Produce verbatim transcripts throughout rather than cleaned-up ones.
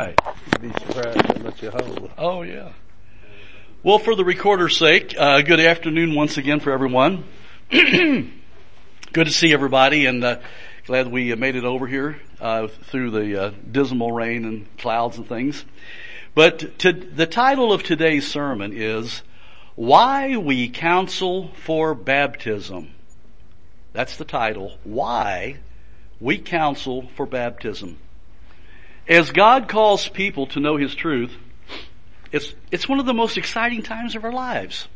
right. You'd be surprised how much you hold. Oh, yeah. Well, for the recorder's sake, uh, good afternoon once again for everyone. Good to see everybody, and uh, glad we made it over here uh, through the uh, dismal rain and clouds and things. But to, the title of today's sermon is Why We Counsel for Baptism. That's the title. Why We Counsel for Baptism. As God calls people to know His truth, it's, it's one of the most exciting times of our lives.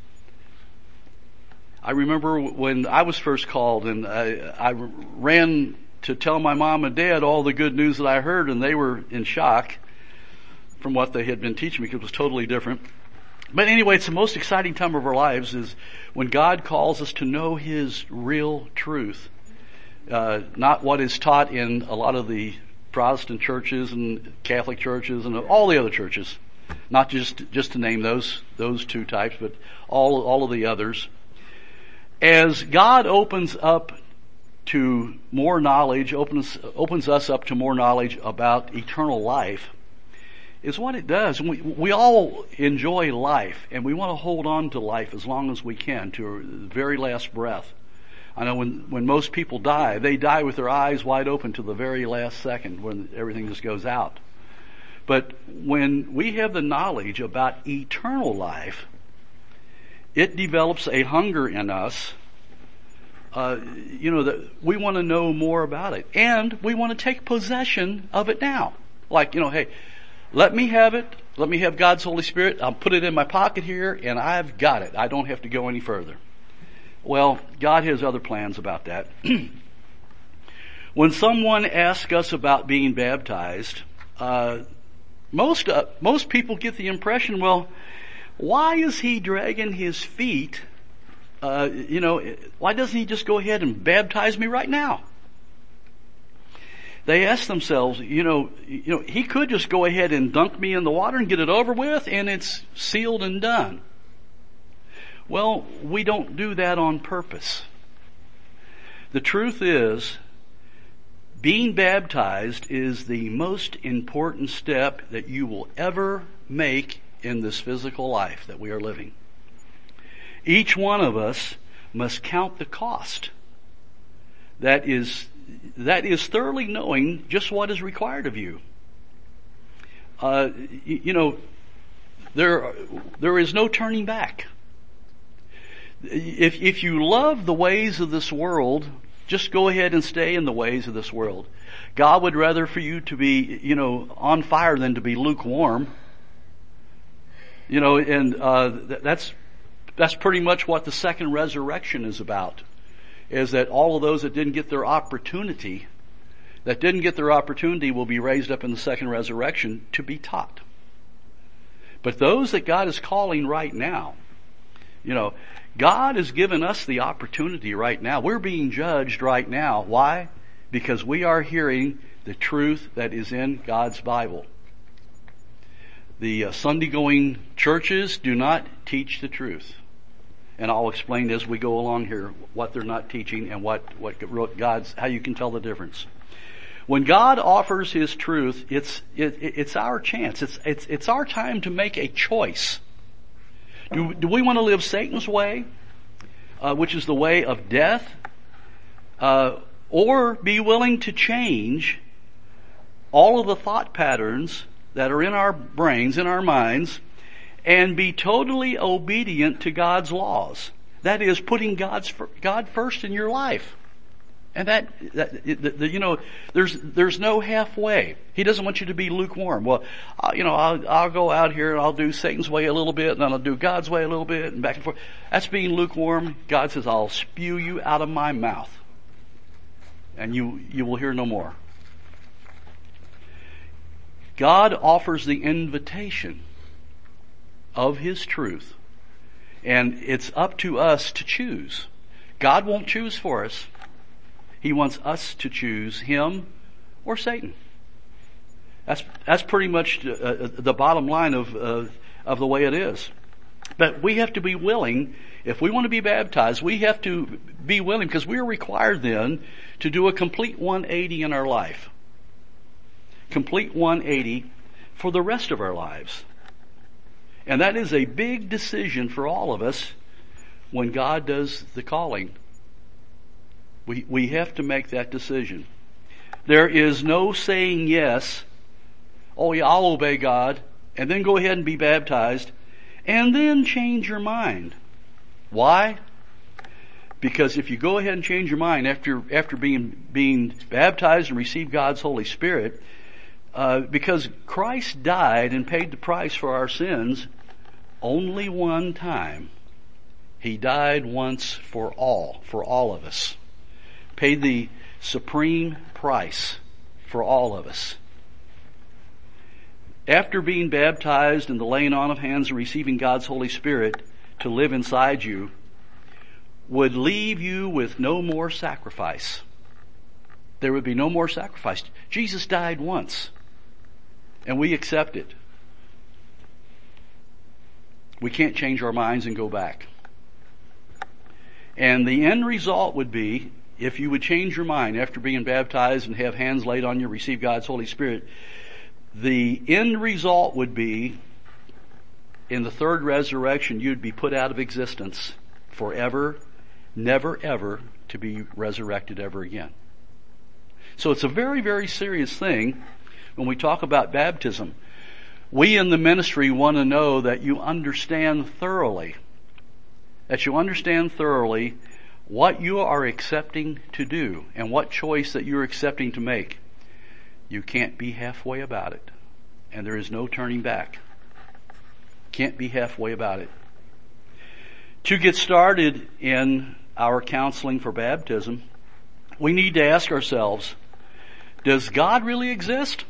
I remember when I was first called and I, I ran to tell my mom and dad all the good news that I heard, and they were in shock from what they had been teaching me because it was totally different. But anyway, it's the most exciting time of our lives is when God calls us to know His real truth. Uh, not what is taught in a lot of the Protestant churches and Catholic churches and all the other churches. Not just, just to name those, those two types, but all, all of the others. As God opens up to more knowledge, opens, opens us up to more knowledge about eternal life, is what it does. We, we all enjoy life, and we want to hold on to life as long as we can, to the very last breath. I know when, when most people die, they die with their eyes wide open to the very last second when everything just goes out. But when we have the knowledge about eternal life, it develops a hunger in us. Uh, you know, that we want to know more about it. And we want to take possession of it now. Like, you know, hey, let me have it. Let me have God's Holy Spirit. I'll put it in my pocket here and I've got it. I don't have to go any further. Well, God has other plans about that. When someone asks us about being baptized, uh, most, uh, most people get the impression, well, why is he dragging his feet? Uh, you know, why doesn't he just go ahead and baptize me right now? They ask themselves, you know, you know, he could just go ahead and dunk me in the water and get it over with and it's sealed and done. Well, we don't do that on purpose. The truth is, being baptized is the most important step that you will ever make in this physical life that we are living. Each one of us must count the cost. That is, that is thoroughly knowing just what is required of you. Uh, you, you know, there, there is no turning back. If, if you love the ways of this world, just go ahead and stay in the ways of this world. God would rather for you to be, you know, on fire than to be lukewarm. You know, and, uh, that's, that's pretty much what the second resurrection is about. Is that all of those that didn't get their opportunity, that didn't get their opportunity will be raised up in the second resurrection to be taught. But those that God is calling right now, you know, God has given us the opportunity right now. We're being judged right now. Why? Because we are hearing the truth that is in God's Bible. The uh, Sunday-going churches do not teach the truth. And I'll explain as we go along here what they're not teaching and what, what God's, how you can tell the difference. When God offers His truth, it's, it, it's our chance. It's, it's, it's our time to make a choice. Do, do we want to live Satan's way, uh, which is the way of death, uh, or be willing to change all of the thought patterns that are in our brains, in our minds, and be totally obedient to God's laws? That is, putting God's, God first in your life. And that, that the, the, you know, there's, there's no halfway. He doesn't want you to be lukewarm. Well, uh, you know, I'll, I'll go out here and I'll do Satan's way a little bit and then I'll do God's way a little bit and back and forth. That's being lukewarm. God says, I'll spew you out of my mouth. And you, you will hear no more. God offers the invitation of His truth. And it's up to us to choose. God won't choose for us. He wants us to choose Him or Satan. That's, that's pretty much uh, the bottom line of, uh, of the way it is. But we have to be willing, if we want to be baptized, we have to be willing, because we are required then to do a complete one eighty in our life. Complete one eighty for the rest of our lives. And that is a big decision for all of us when God does the calling. We, we have to make that decision. There is no saying yes, oh yeah, I'll obey God, and then go ahead and be baptized, and then change your mind. Why? Because if you go ahead and change your mind after after being being baptized and receive God's Holy Spirit, uh, because Christ died and paid the price for our sins only one time. He died once for all, for all of us. Paid the supreme price for all of us. After being baptized and the laying on of hands and receiving God's Holy Spirit to live inside you, would leave you with no more sacrifice. There would be no more sacrifice. Jesus died once, and we accept it. We can't change our minds and go back. And the end result would be, if you would change your mind after being baptized and have hands laid on you, receive God's Holy Spirit, the end result would be, in the third resurrection, you'd be put out of existence forever, never ever to be resurrected ever again. So it's a very, very serious thing when we talk about baptism. We in the ministry want to know that you understand thoroughly, that you understand thoroughly what you are accepting to do and what choice that you're accepting to make. You can't be halfway about it, and there is no turning back. Can't be halfway about it. To get started in our counseling for baptism, we need to ask ourselves, does God really exist?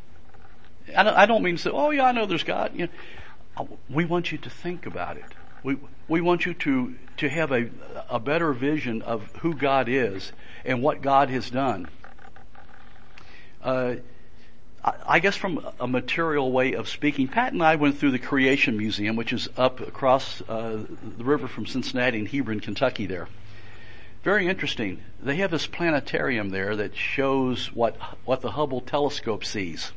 I don't, I don't mean to say, oh yeah, I know there's God. You know, we want you to think about it. We we want you to to have a a better vision of who God is and what God has done. Uh, I, I guess from a material way of speaking, Pat and I went through the Creation Museum, which is up across uh, the river from Cincinnati in Hebron, Kentucky there. Very interesting. They have this planetarium there that shows what what the Hubble telescope sees.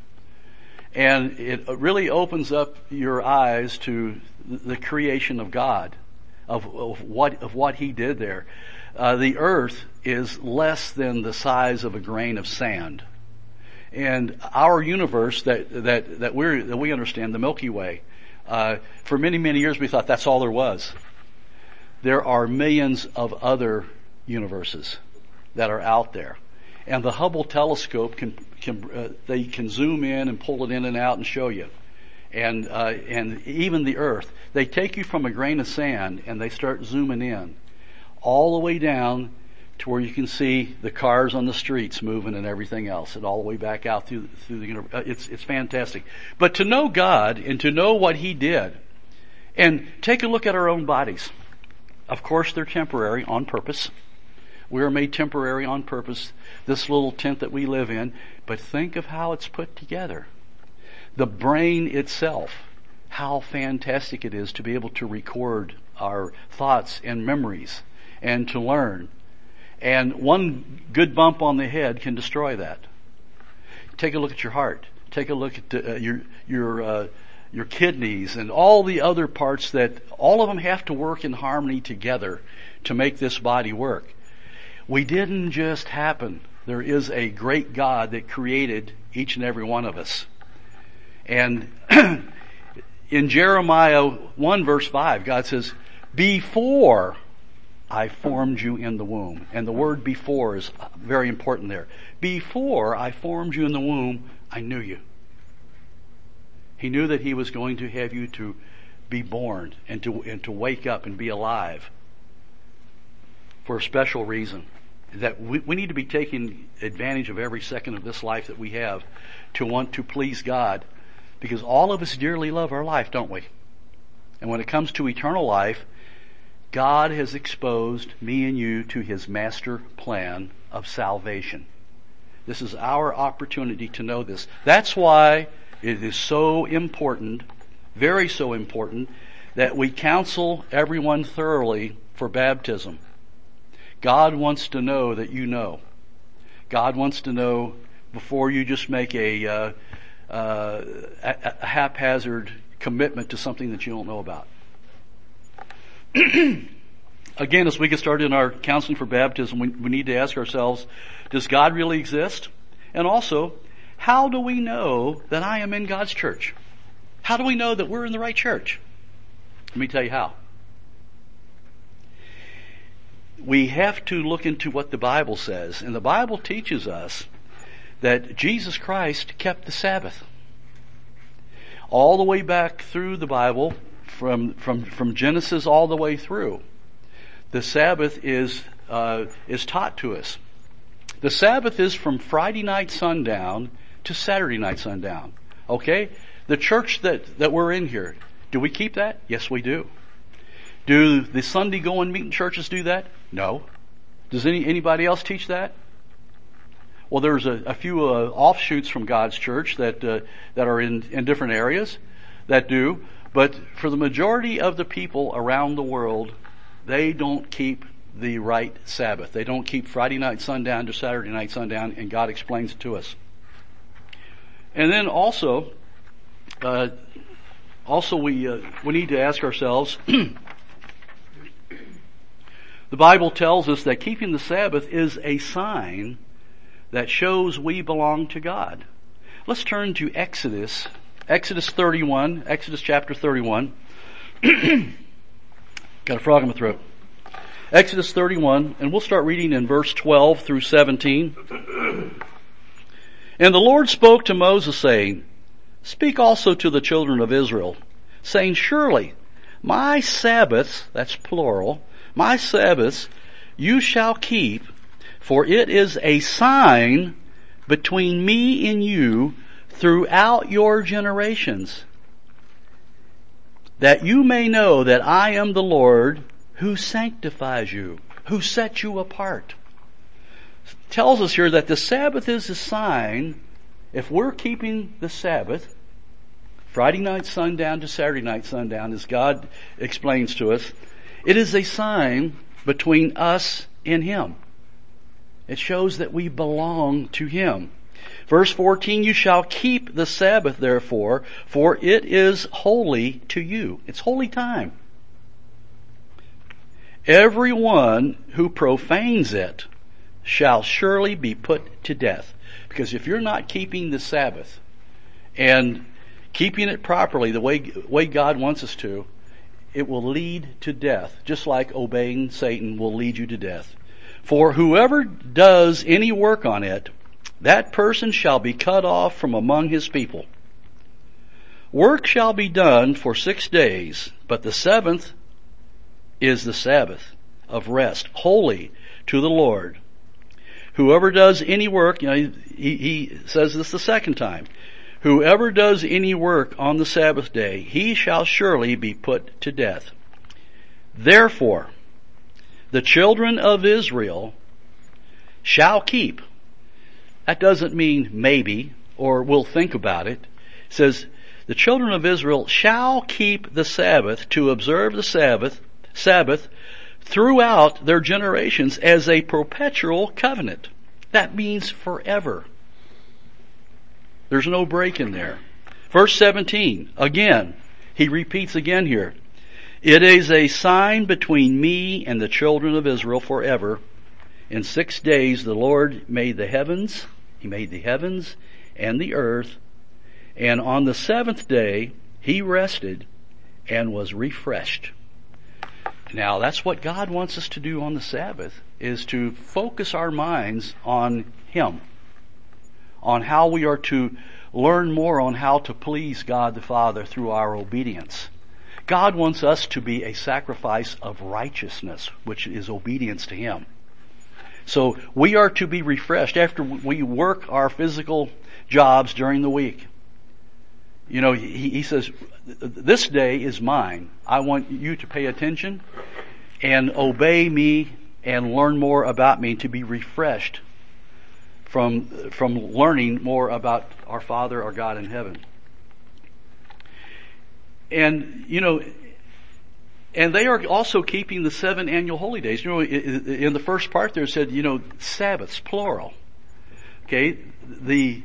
And it really opens up your eyes to the creation of God, of, of what of what He did there. Uh, the Earth is less than the size of a grain of sand, and our universe that that that we that we understand, the Milky Way, uh, for many many years we thought that's all there was. There are millions of other universes that are out there. And the Hubble telescope can, can uh, they can zoom in and pull it in and out and show you. And, uh, and even the Earth. They take you from a grain of sand and they start zooming in. All the way down to where you can see the cars on the streets moving and everything else. And all the way back out through, through the universe. Uh, it's, it's fantastic. But to know God and to know what He did, and take a look at our own bodies. Of course they're temporary on purpose. We are made temporary on purpose, this little tent that we live in, but think of how it's put together. The brain itself, how fantastic it is to be able to record our thoughts and memories and to learn. And one good bump on the head can destroy that. Take a look at your heart. Take a look at uh, your your uh, your kidneys and all the other parts that all of them have to work in harmony together to make this body work. We didn't just happen. There is a great God that created each and every one of us. And in Jeremiah one verse five, God says, before I formed you in the womb. And the word before is very important there. Before I formed you in the womb, I knew you. He knew that He was going to have you to be born and to, and to wake up and be alive for a special reason. That we, we need to be taking advantage of every second of this life that we have to want to please God, because all of us dearly love our life, don't we? And when it comes to eternal life, God has exposed me and you to His master plan of salvation. This is our opportunity to know this. That's why it is so important, very so important, that we counsel everyone thoroughly for baptism. God wants to know that you know. God wants to know before you just make a uh, uh, a, a haphazard commitment to something that you don't know about. Again, as we get started in our counseling for baptism, we, we need to ask ourselves, does God really exist? And also, how do we know that I am in God's church? How do we know that we're in the right church? Let me tell you how. We have to look into what the Bible says, and the Bible teaches us that Jesus Christ kept the Sabbath. All the way back through the Bible, from from from Genesis all the way through, the Sabbath is uh, is taught to us. The Sabbath is from Friday night sundown to Saturday night sundown. Okay? The church that, that we're in here, do we keep that? Yes, we do. Do the Sunday going meeting churches do that? No. Does any anybody else teach that? Well, there's a, a few uh, offshoots from God's church that uh, that are in, in different areas that do, but for the majority of the people around the world, they don't keep the right Sabbath. They don't keep Friday night sundown to Saturday night sundown, and God explains it to us. And then also, uh, also we uh, we need to ask ourselves. The Bible tells us that keeping the Sabbath is a sign that shows we belong to God. Let's turn to Exodus, Exodus thirty-one, Exodus chapter thirty-one. Got a frog in my throat. Exodus thirty-one, and we'll start reading in verse twelve through seventeen. And the Lord spoke to Moses, saying, Speak also to the children of Israel, saying, Surely my Sabbaths, that's plural, my Sabbaths you shall keep, for it is a sign between me and you throughout your generations, that you may know that I am the Lord who sanctifies you, who sets you apart. It tells us here that the Sabbath is a sign. If we're keeping the Sabbath, Friday night sundown to Saturday night sundown, as God explains to us, it is a sign between us and Him. It shows that we belong to Him. Verse fourteen, you shall keep the Sabbath therefore, for it is holy to you. It's holy time. Everyone who profanes it shall surely be put to death. Because if you're not keeping the Sabbath and keeping it properly the way, way God wants us to, it will lead to death, just like obeying Satan will lead you to death. For whoever does any work on it, that person shall be cut off from among his people. Work shall be done for six days, but the seventh is the Sabbath of rest, holy to the Lord. Whoever does any work, you know, he, he says this the second time, whoever does any work on the Sabbath day, he shall surely be put to death. Therefore, the children of Israel shall keep. That doesn't mean maybe or we'll think about it. It says, the children of Israel shall keep the Sabbath to observe the Sabbath, Sabbath throughout their generations as a perpetual covenant. That means forever. There's no break in there. Verse seventeen, again, he repeats again here. It is a sign between me and the children of Israel forever. In six days the Lord made the heavens, He made the heavens and the earth, and on the seventh day He rested and was refreshed. Now that's what God wants us to do on the Sabbath, is to focus our minds on Him, on how we are to learn more on how to please God the Father through our obedience. God wants us to be a sacrifice of righteousness, which is obedience to Him. So we are to be refreshed after we work our physical jobs during the week. You know, he, he says, this day is mine. I want you to pay attention and obey me and learn more about me, to be refreshed from, from learning more about our Father, our God in heaven. And, you know, and they are also keeping the seven annual holy days. You know, in the first part there it said, you know, Sabbaths, plural. Okay, the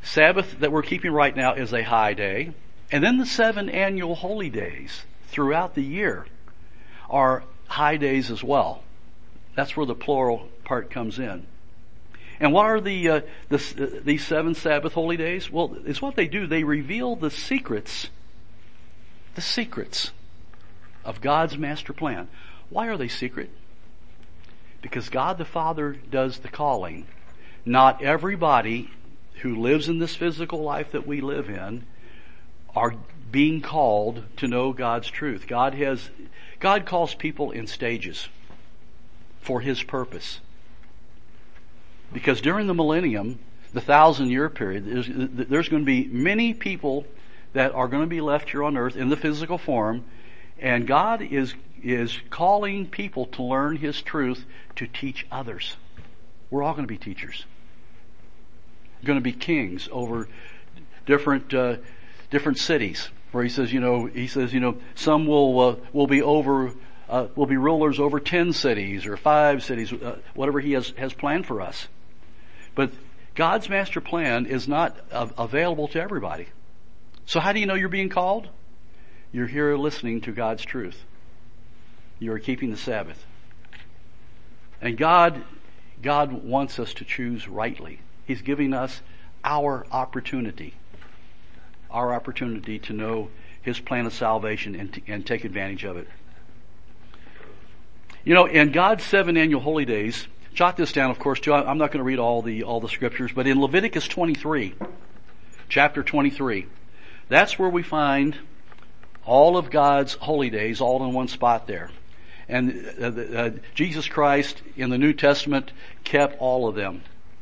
Sabbath that we're keeping right now is a high day. And then the seven annual holy days throughout the year are high days as well. That's where the plural part comes in. And what are the, uh, the uh, these seven Sabbath holy days? Well, it's what they do. They reveal the secrets, the secrets of God's master plan. Why are they secret? Because God the Father does the calling. Not everybody who lives in this physical life that we live in are being called to know God's truth. God has, God calls people in stages for His purpose. Because during the millennium, the thousand year period, there's, there's going to be many people that are going to be left here on earth in the physical form, and God is, is calling people to learn His truth to teach others. We're all going to be teachers. We're going to be kings over different, uh, different cities, where He says, you know, He says, you know, some will, uh, will be over, uh, will be rulers over ten cities or five cities, uh, whatever He has, has planned for us. But God's master plan is not uh, available to everybody. So how do you know you're being called? You're here listening to God's truth. You are keeping the Sabbath. And God, God wants us to choose rightly. He's giving us our opportunity. Our opportunity to know His plan of salvation and, to, and take advantage of it. You know, in God's seven annual holy days, jot this down, of course, too. I'm not going to read all the, all the scriptures, but in Leviticus twenty-three, chapter twenty-three, that's where we find all of God's holy days all in one spot there. And uh, uh, Jesus Christ in the New Testament kept all of them.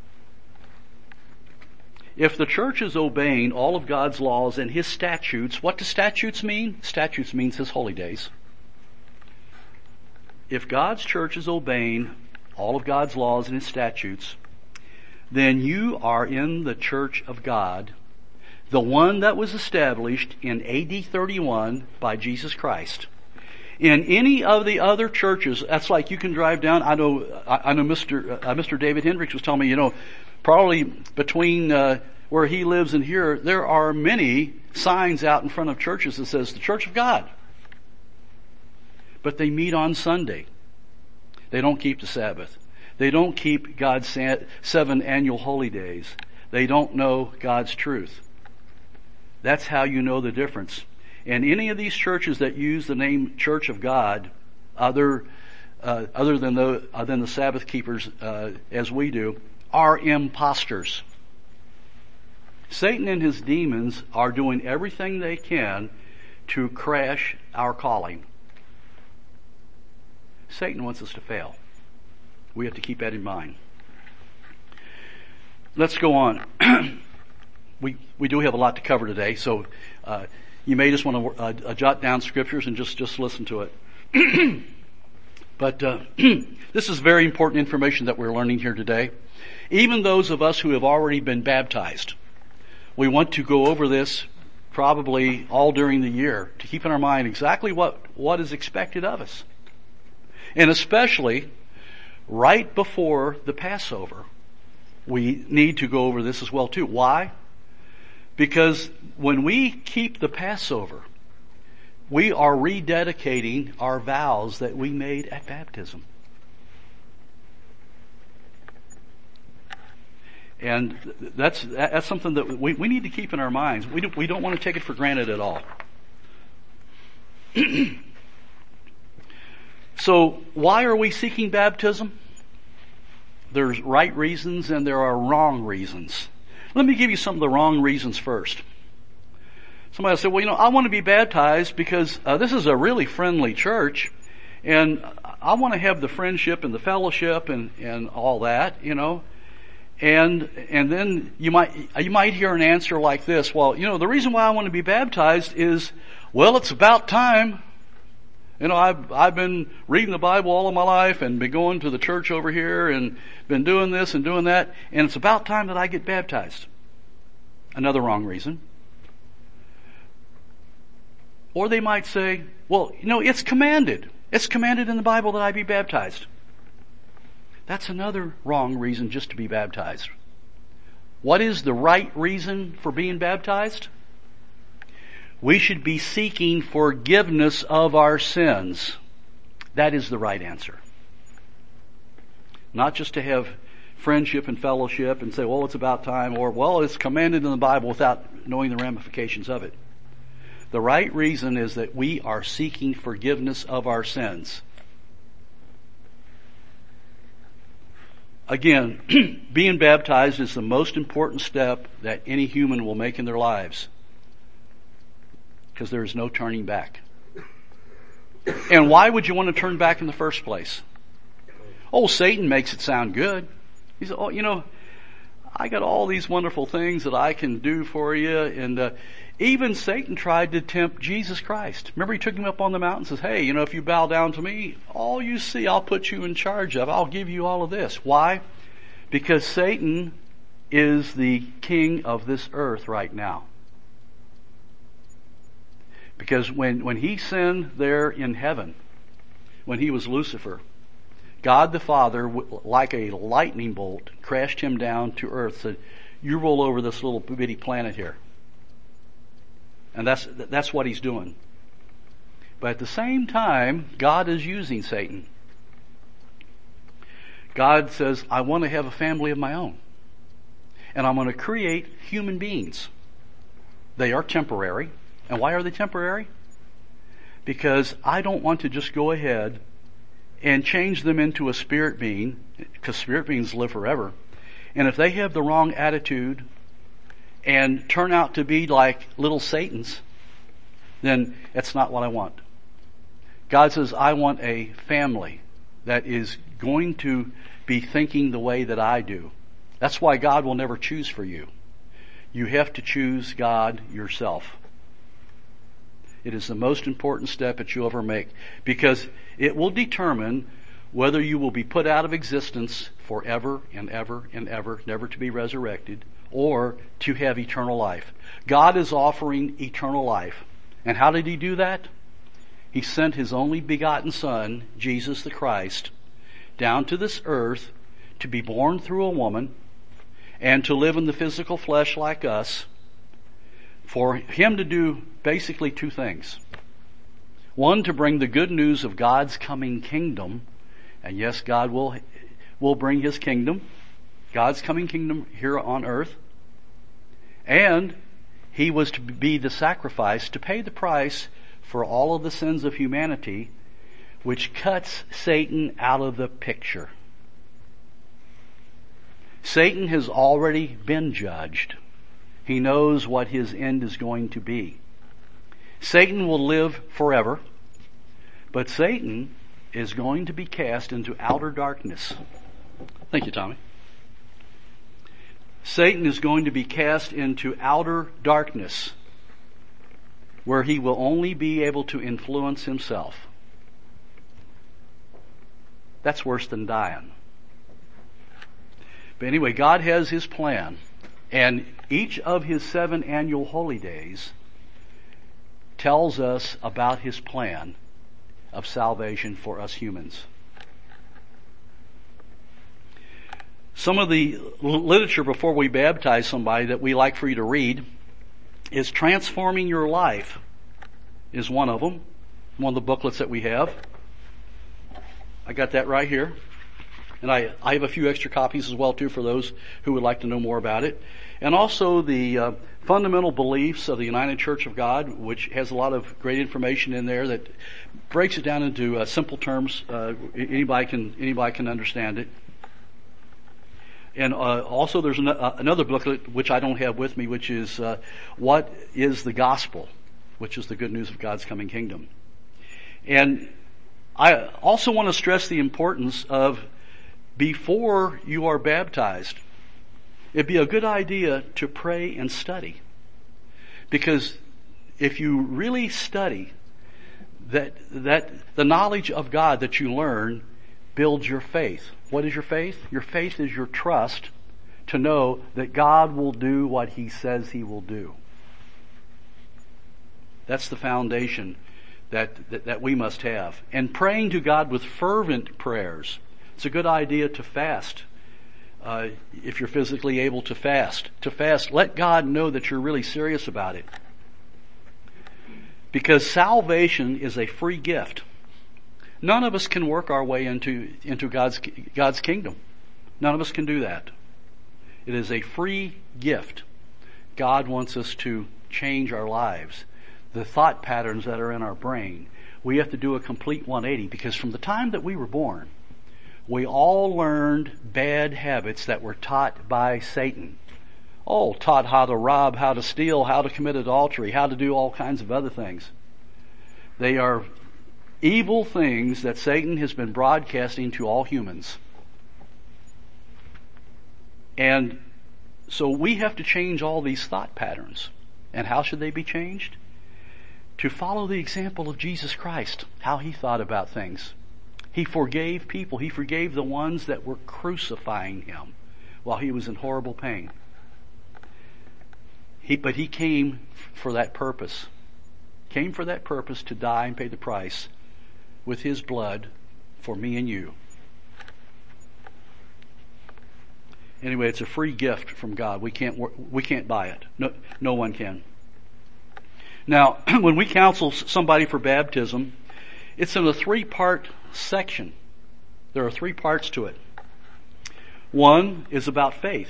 If the church is obeying all of God's laws and His statutes, what do statutes mean? Statutes means His holy days. If God's church is obeying all of God's laws and His statutes, then you are in the church of God, the one that was established in A D thirty-one by Jesus Christ. In any of the other churches, that's like you can drive down. I know, I know, Mister Uh, Mister David Hendricks was telling me, you know, probably between uh, where he lives and here, there are many signs out in front of churches that says the Church of God. But they meet on Sunday. They don't keep the Sabbath. They don't keep God's seven annual holy days. They don't know God's truth. That's how you know the difference. And any of these churches that use the name Church of God, other uh, other than the uh, than the Sabbath keepers, uh, as we do, are imposters. Satan and his demons are doing everything they can to crash our calling. Satan wants us to fail. We have to keep that in mind. Let's go on. we we do have a lot to cover today, so uh, you may just want to uh, uh, jot down scriptures and just, just listen to it. But uh, this is very important information that we're learning here today. Even those of us who have already been baptized, we want to go over this probably all during the year to keep in our mind exactly what, what is expected of us. And especially right before the Passover, we need to go over this as well too. Why? Because when we keep the Passover, we are rededicating our vows that we made at baptism. And that's that's something that we, we need to keep in our minds. We don't, we don't want to take it for granted at all. So why are we seeking baptism? There's right reasons and there are wrong reasons. Let me give you some of the wrong reasons first. Somebody will say, well, you know, I want to be baptized because uh, this is a really friendly church and I want to have the friendship and the fellowship and, and all that, you know. And, and then you might, you might hear an answer like this. Well, you know, the reason why I want to be baptized is, well, it's about time. You know, I've, I've been reading the Bible all of my life and been going to the church over here and been doing this and doing that, and it's about time that I get baptized. Another wrong reason. Or they might say, well, you know, it's commanded. It's commanded in the Bible that I be baptized. That's another wrong reason just to be baptized. What is the right reason for being baptized? We should be seeking forgiveness of our sins. That is the right answer. Not just to have friendship and fellowship and say, well, it's about time, or, well, it's commanded in the Bible without knowing the ramifications of it. The right reason is that we are seeking forgiveness of our sins. Again, being baptized is the most important step that any human will make in their lives, because there is no turning back. And why would you want to turn back in the first place? Oh, Satan makes it sound good. He said, oh, you know, I got all these wonderful things that I can do for you. And uh, even Satan tried to tempt Jesus Christ. Remember, he took him up on the mountain and says, hey, you know, if you bow down to me, all you see I'll put you in charge of. I'll give you all of this. Why? Because Satan is the king of this earth right now. Because when, when he sinned there in heaven, when he was Lucifer, God the Father, like a lightning bolt, crashed him down to earth, said, you roll over this little bitty planet here. And that's, that's what he's doing. But at the same time, God is using Satan. God says, I want to have a family of my own. And I'm going to create human beings. They are temporary. And why are they temporary? Because I don't want to just go ahead and change them into a spirit being, because spirit beings live forever. And if they have the wrong attitude and turn out to be like little Satans, then it's not what I want. God says, I want a family that is going to be thinking the way that I do. That's why God will never choose for you. You have to choose God yourself. It is the most important step that you'll ever make, because it will determine whether you will be put out of existence forever and ever and ever, never to be resurrected, or to have eternal life. God is offering eternal life. And how did he do that? He sent his only begotten Son, Jesus the Christ, down to this earth to be born through a woman and to live in the physical flesh like us, for him to do basically two things. One, to bring the good news of God's coming kingdom. And yes, God will, will bring his kingdom. God's coming kingdom here on earth. And he was to be the sacrifice to pay the price for all of the sins of humanity, which cuts Satan out of the picture. Satan has already been judged. He knows what his end is going to be. Satan will live forever, but Satan is going to be cast into outer darkness. Thank you, Tommy. Satan is going to be cast into outer darkness, where he will only be able to influence himself. That's worse than dying. But anyway, God has his plan. And each of his seven annual holy days tells us about his plan of salvation for us humans. Some of the literature before we baptize somebody that we like for you to read is Transforming Your Life is one of them, one of the booklets that we have. I got that right here. And I, I have a few extra copies as well too for those who would like to know more about it. And also the uh, Fundamental Beliefs of the United Church of God, which has a lot of great information in there that breaks it down into uh, simple terms. Uh, anybody can anybody can understand it. And uh, also there's an, uh, another booklet which I don't have with me, which is uh, What is the Gospel, which is the good news of God's coming kingdom. And I also want to stress the importance of, before you are baptized, it'd be a good idea to pray and study. Because if you really study, that that the knowledge of God that you learn builds your faith. What is your faith? Your faith is your trust to know that God will do what he says he will do. That's the foundation that, that, that we must have. And praying to God with fervent prayers. It's a good idea to fast uh, if you're physically able to fast, to fast. Let God know that you're really serious about it. Because salvation is a free gift. None of us can work our way into, into God's, God's kingdom. None of us can do that. It is a free gift. God wants us to change our lives. The thought patterns that are in our brain. We have to do a complete one eighty, because from the time that we were born, we all learned bad habits that were taught by Satan. Oh, taught how to rob, how to steal, how to commit adultery, how to do all kinds of other things. They are evil things that Satan has been broadcasting to all humans. And so we have to change all these thought patterns. And how should they be changed? To follow the example of Jesus Christ, how he thought about things. He forgave people. He forgave the ones that were crucifying him while he was in horrible pain. He, but he came for that purpose. Came for that purpose, to die and pay the price with his blood for me and you. Anyway, it's a free gift from God. We can't we can't buy it. No, no one can. Now, when we counsel somebody for baptism, it's in a three-part section. There are three parts to it. One is about faith.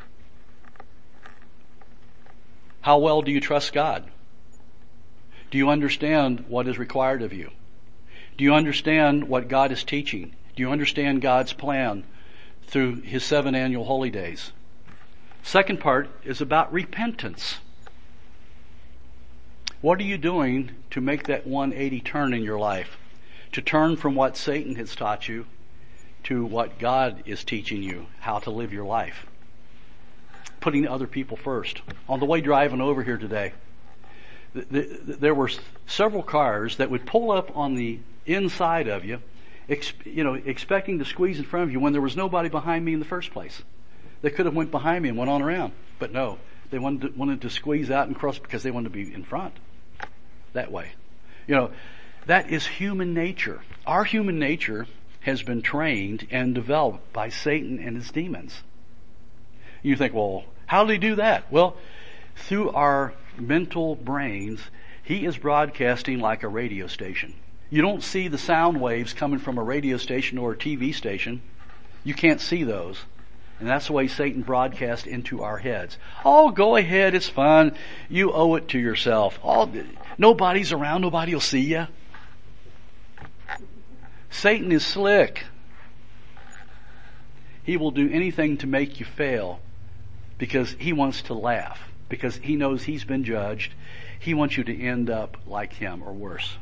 How well do you trust God? Do you understand what is required of you? Do you understand what God is teaching? Do you understand God's plan through his seven annual holy days? Second part is about repentance. What are you doing to make that one eighty turn in your life? To turn from what Satan has taught you to what God is teaching you, how to live your life. Putting other people first. On the way driving over here today, th- th- there were several cars that would pull up on the inside of you, ex- you know, expecting to squeeze in front of you when there was nobody behind me in the first place. They could have went behind me and went on around, but no, they wanted to, wanted to squeeze out and cross because they wanted to be in front. That way. You know, that is human nature. Our human nature has been trained and developed by Satan and his demons. You think, well, how do they do that? Well, through our mental brains, he is broadcasting like a radio station. You don't see the sound waves coming from a radio station or a T V station. You can't see those. And that's the way Satan broadcasts into our heads. Oh, go ahead, it's fun. You owe it to yourself. Oh, nobody's around, nobody will see you. Satan is slick. He will do anything to make you fail because he wants to laugh, because he knows he's been judged. He wants you to end up like him or worse.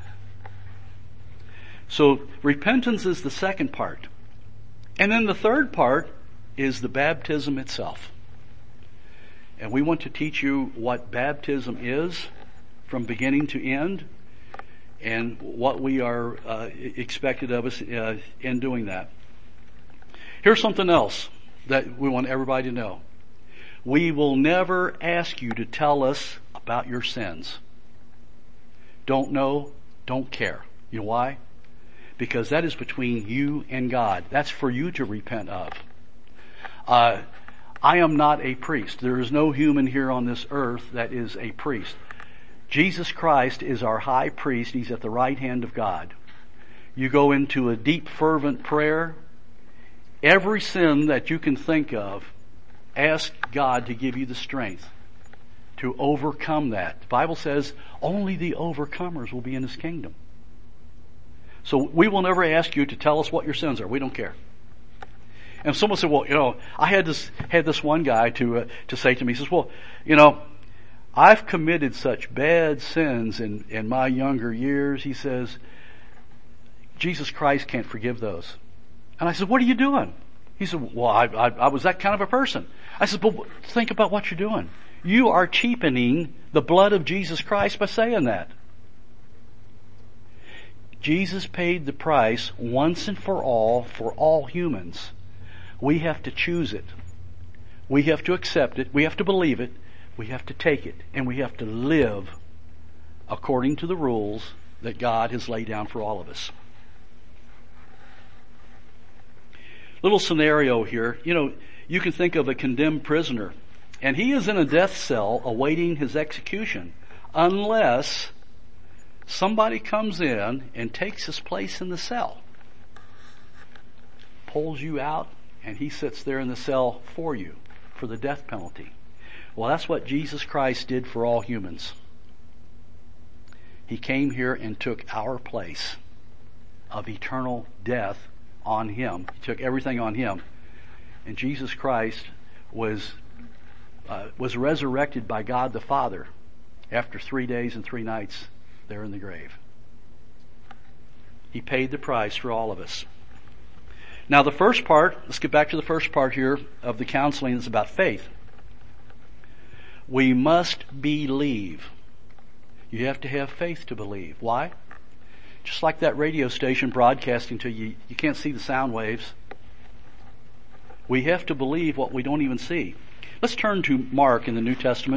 So repentance is the second part. And then the third part is the baptism itself. And we want to teach you what baptism is from beginning to end and what we are uh, expected of us uh, in doing that. Here's something else that we want everybody to know. We will never ask you to tell us about your sins. Don't know, don't care. You know why? Because that is between you and God. That's for you to repent of. Uh, I am not a priest. There is no human here on this earth that is a priest. Jesus Christ is our high priest. He's at the right hand of God. You go into a deep, fervent prayer. Every sin that you can think of, ask God to give you the strength to overcome that. The Bible says only the overcomers will be in his kingdom. So we will never ask you to tell us what your sins are. We don't care. And someone said, well, you know, I had this, had this one guy to, uh, to say to me, he says, well, you know, I've committed such bad sins in, in my younger years. He says, Jesus Christ can't forgive those. And I said, what are you doing? He said, well, I, I, I was that kind of a person. I said, but think about what you're doing. You are cheapening the blood of Jesus Christ by saying that. Jesus paid the price once and for all for all humans. We have to choose it. We have to accept it. We have to believe it. We have to take it. And we have to live according to the rules that God has laid down for all of us. Little scenario here. You know, you can think of a condemned prisoner, and he is in a death cell awaiting his execution, unless somebody comes in and takes his place in the cell, pulls you out, and he sits there in the cell for you, for the death penalty. Well, that's what Jesus Christ did for all humans. He came here and took our place of eternal death on him. He took everything on him. And Jesus Christ was uh, was resurrected by God the Father after three days and three nights there in the grave. He paid the price for all of us. Now the first part, let's get back to the first part here of the counseling is about faith. We must believe. You have to have faith to believe. Why? Just like that radio station broadcasting to you, you can't see the sound waves. We have to believe what we don't even see. Let's turn to Mark in the New Testament.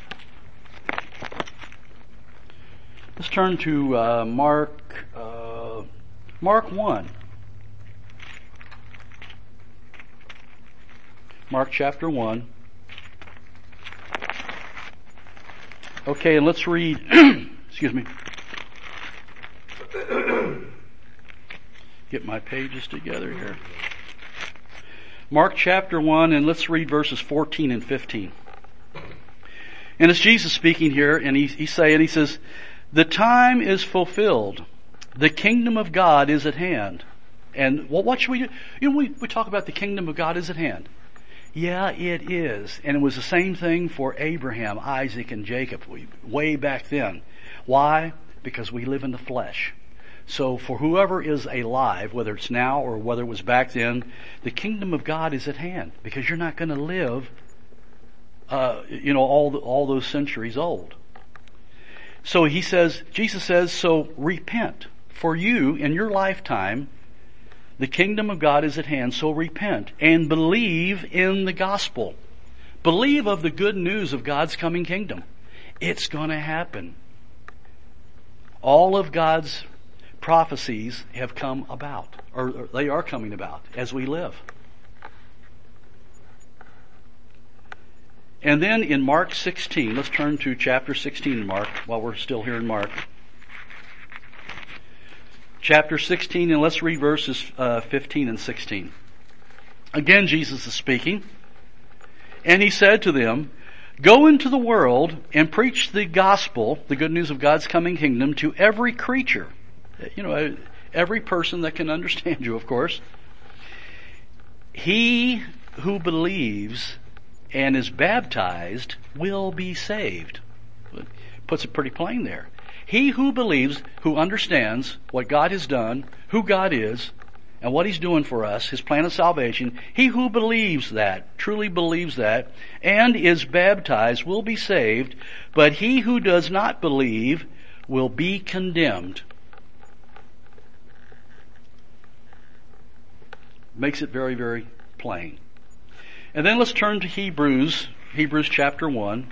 Let's turn to uh, Mark, uh, Mark one. Mark chapter one. Okay, and let's read, excuse me. Get my pages together here. Mark chapter one, and let's read verses fourteen and fifteen. And it's Jesus speaking here, and he, he's saying, he says, the time is fulfilled. The kingdom of God is at hand. And well, what should we do? You know, we, we talk about the kingdom of God is at hand. Yeah, it is. And it was the same thing for Abraham, Isaac, and Jacob way back then. Why? Because we live in the flesh. So for whoever is alive, whether it's now or whether it was back then, the kingdom of God is at hand, because you're not going to live, uh, you know, all the, all those centuries old. So he says, Jesus says, so repent. For you, in your lifetime, the kingdom of God is at hand, so repent and believe in the gospel. Believe of the good news of God's coming kingdom. It's going to happen. All of God's prophecies have come about, or, or they are coming about as we live. And then in Mark sixteen, let's turn to chapter sixteen in Mark while we're still here in Mark. Chapter sixteen, and let's read verses uh, fifteen and sixteen. Again, Jesus is speaking, and he said to them, go into the world and preach the gospel, the good news of God's coming kingdom, to every creature. You know, every person that can understand you, of course. He who believes and is baptized will be saved. Puts it pretty plain there. He who believes, who understands what God has done, who God is, and what He's doing for us, His plan of salvation, he who believes that, truly believes that, and is baptized will be saved, but he who does not believe will be condemned. Makes it very, very plain. And then let's turn to Hebrews, Hebrews chapter one.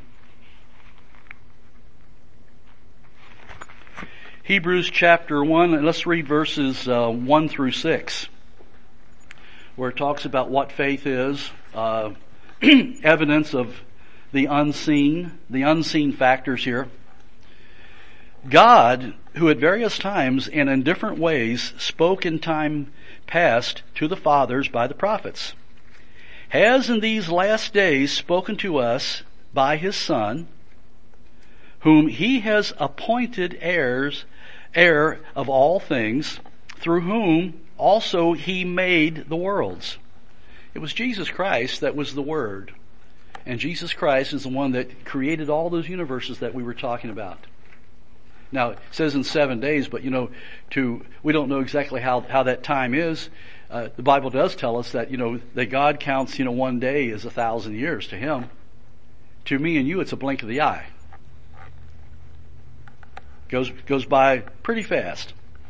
Hebrews chapter one, and let's read verses uh, one through six, where it talks about what faith is, uh, evidence of the unseen, the unseen factors here. God, who at various times and in different ways spoke in time past to the fathers by the prophets, has in these last days spoken to us by His Son, whom He has appointed heirs, heir of all things, through whom also He made the worlds. It was Jesus Christ that was the Word. And Jesus Christ is the one that created all those universes that we were talking about. Now, it says in seven days, but you know, to, we don't know exactly how, how that time is. Uh, the Bible does tell us that, you know, that God counts, you know, one day as a thousand years to Him. To me and you, it's a blink of the eye. Goes, goes by pretty fast.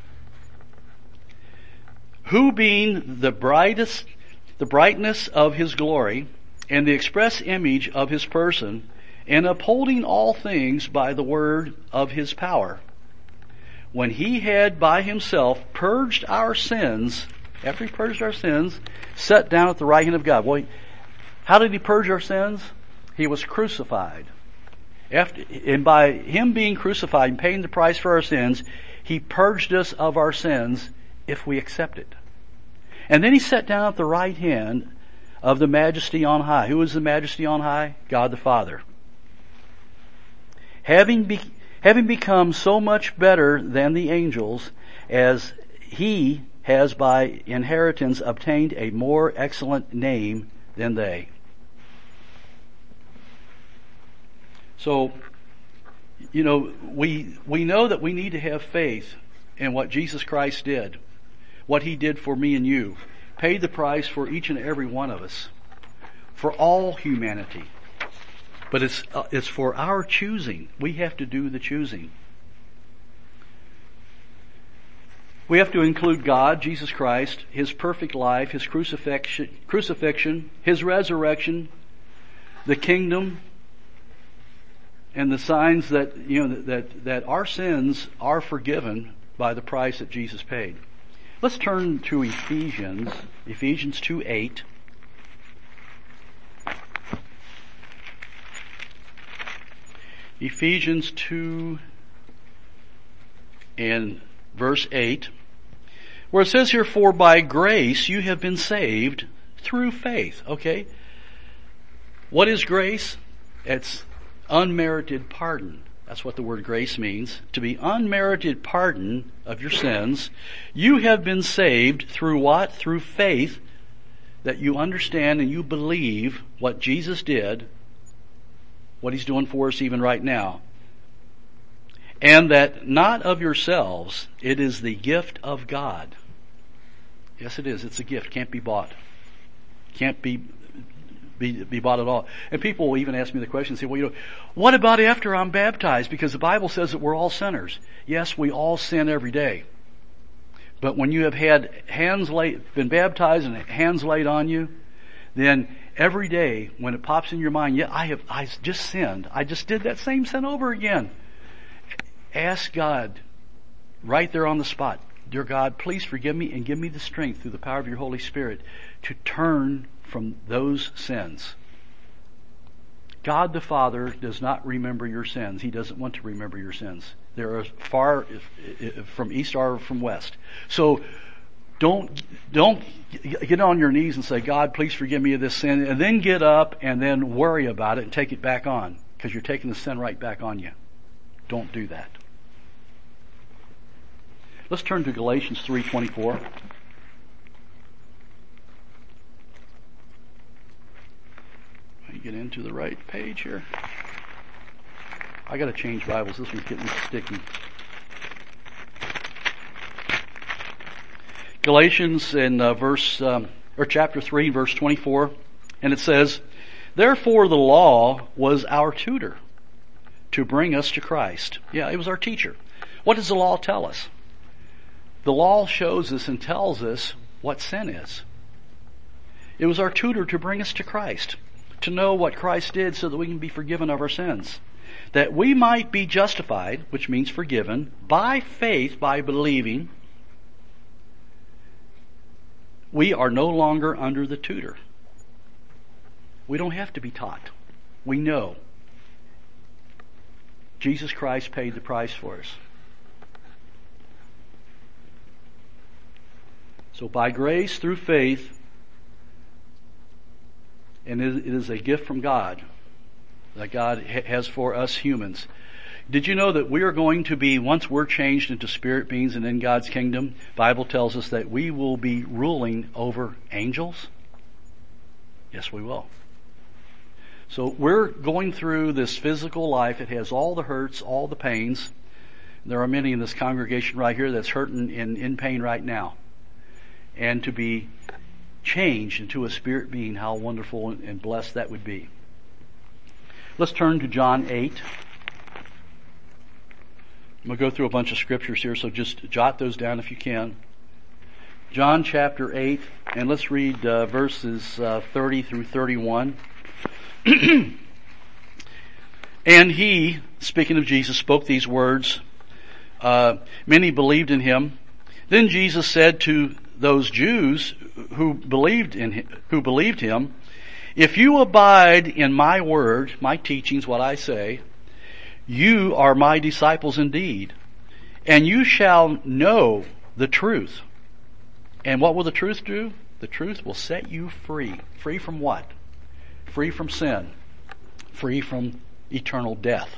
Who being the brightest, the brightness of His glory and the express image of His person, and upholding all things by the word of His power, when He had by Himself purged our sins, after He purged our sins, sat down at the right hand of God. Well, How did he purge our sins? He was crucified. After, and by him being crucified and paying the price for our sins, he purged us of our sins if we accept it. And then he sat down at the right hand of the Majesty on high. Who is the Majesty on high? God the Father. Having, be, having become so much better than the angels, as he has by inheritance obtained a more excellent name than they. So, you know, we, we know that we need to have faith in what Jesus Christ did, what he did for me and you, paid the price for each and every one of us, for all humanity. But it's, uh, it's for our choosing. We have to do the choosing. We have to include God, Jesus Christ, his perfect life, his crucifixion, crucifixion, his resurrection, the kingdom, and the signs that, you know, that, that our sins are forgiven by the price that Jesus paid. Let's turn to Ephesians, Ephesians two eight. Ephesians two and verse eight, where it says here, for by grace you have been saved through faith. Okay? What is grace? It's unmerited pardon. That's what the word grace means. To be unmerited pardon of your sins. You have been saved through what? Through faith, that you understand and you believe what Jesus did, what he's doing for us even right now. And that not of yourselves, it is the gift of God. Yes, it is. It's a gift. Can't be bought. Can't be Be, be bought at all. And people will even ask me the question, say, well, you know, what about after I'm baptized? Because the Bible says that we're all sinners. Yes, we all sin every day. But when you have had hands laid, been baptized and hands laid on you, then every day when it pops in your mind, yeah, I have, I just sinned. I just did that same sin over again. Ask God right there on the spot, dear God, please forgive me and give me the strength through the power of your Holy Spirit to turn from those sins. God the Father does not remember your sins. He doesn't want to remember your sins. They're as far from east or from west. So don't, don't get on your knees and say, God, please forgive me of this sin, and then get up and then worry about it and take it back on, because you're taking the sin right back on you. Don't do that. Let's turn to Galatians three twenty-four. Get into the right page here. I got to change Bibles. This one's getting sticky. Galatians in uh, verse um, or chapter three, verse twenty-four, and it says, "Therefore the law was our tutor to bring us to Christ." Yeah, it was our teacher. What does the law tell us? The law shows us and tells us what sin is. It was our tutor to bring us to Christ, to know what Christ did so that we can be forgiven of our sins. That we might be justified, which means forgiven, by faith, by believing. We are no longer under the tutor. We don't have to be taught. We know. Jesus Christ paid the price for us. So by grace, through faith, and it is a gift from God that God has for us humans. Did you know that we are going to be, once we're changed into spirit beings and in God's kingdom, Bible tells us that we will be ruling over angels? Yes, we will. So we're going through this physical life. It has all the hurts, all the pains. There are many in this congregation right here that's hurting and in pain right now. And to be changed into a spirit being, how wonderful and blessed that would be. Let's turn to John eight. I'm going to go through a bunch of scriptures here, so just jot those down if you can. John chapter eight, and let's read uh, verses uh, thirty through thirty-one. And he, speaking of Jesus, spoke these words. Uh, many believed in him. Then Jesus said to those Jews who believed in him, who believed him, If you abide in my word, my teachings, what I say, you are my disciples indeed, and you shall know the truth. And what will the truth do? The truth will set you free. Free from what? Free from sin. Free from eternal death.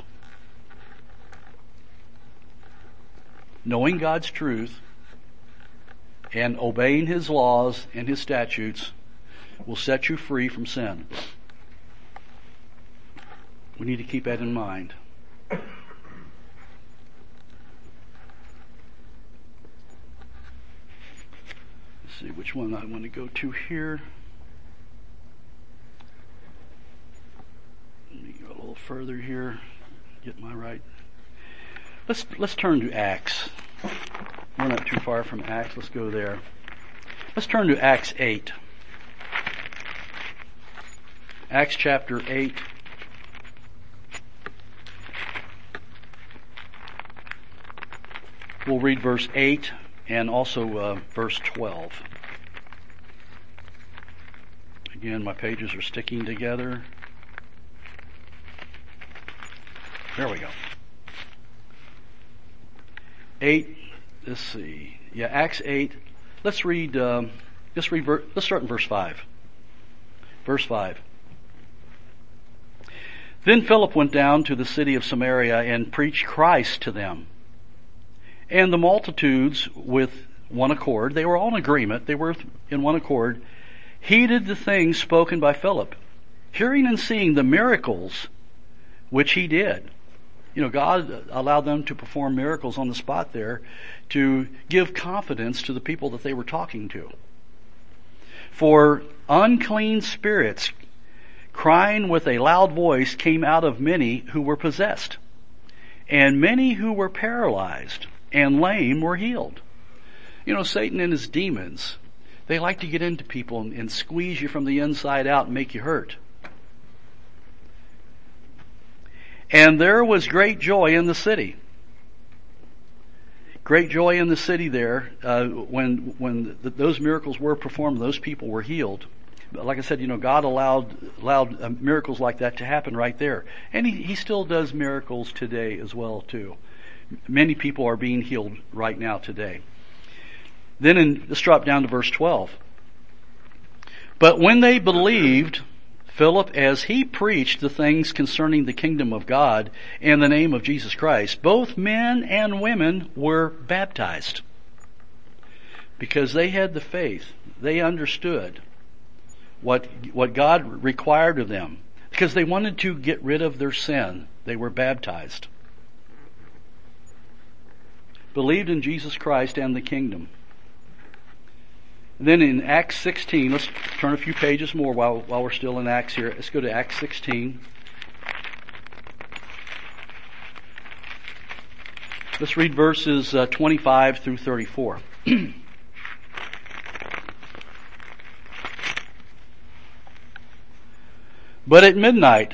Knowing God's truth and obeying His laws and His statutes will set you free from sin. We need to keep that in mind. Let's see which one I want to go to here. Let me go a little further here. Get my right. Let's let's turn to Acts. We're not too far from Acts. Let's go there. Let's turn to Acts eight. Acts chapter eight. We'll read verse eight and also uh, verse twelve. Again, my pages are sticking together. There we go. Eight. Let's see. Yeah, Acts eight. Let's read. Um, let's read. Ver- let's start in verse five. Verse five. Then Philip went down to the city of Samaria and preached Christ to them. And the multitudes, with one accord, they were all in agreement, they were in one accord, heeded the things spoken by Philip, hearing and seeing the miracles which he did. You know, God allowed them to perform miracles on the spot there to give confidence to the people that they were talking to. For unclean spirits, crying with a loud voice, came out of many who were possessed, and many who were paralyzed and lame were healed. You know, Satan and his demons, they like to get into people and, and squeeze you from the inside out and make you hurt. And there was great joy in the city. Great joy in the city there uh, when when the, those miracles were performed, those people were healed. But like I said, you know, God allowed allowed uh, miracles like that to happen right there, and He, he still does miracles today as well too. Many people are being healed right now today. Then in, let's drop down to verse twelve. But when they believed Philip as he preached the things concerning the kingdom of God and the name of Jesus Christ, both men and women were baptized. Because they had the faith. They understood what, what God required of them. Because they wanted to get rid of their sin. They were baptized. Believed in Jesus Christ and the kingdom. Then in Acts sixteen, let's turn a few pages more while, while we're still in Acts here. Let's go to Acts sixteen. Let's read verses uh, twenty-five through thirty-four. But at midnight,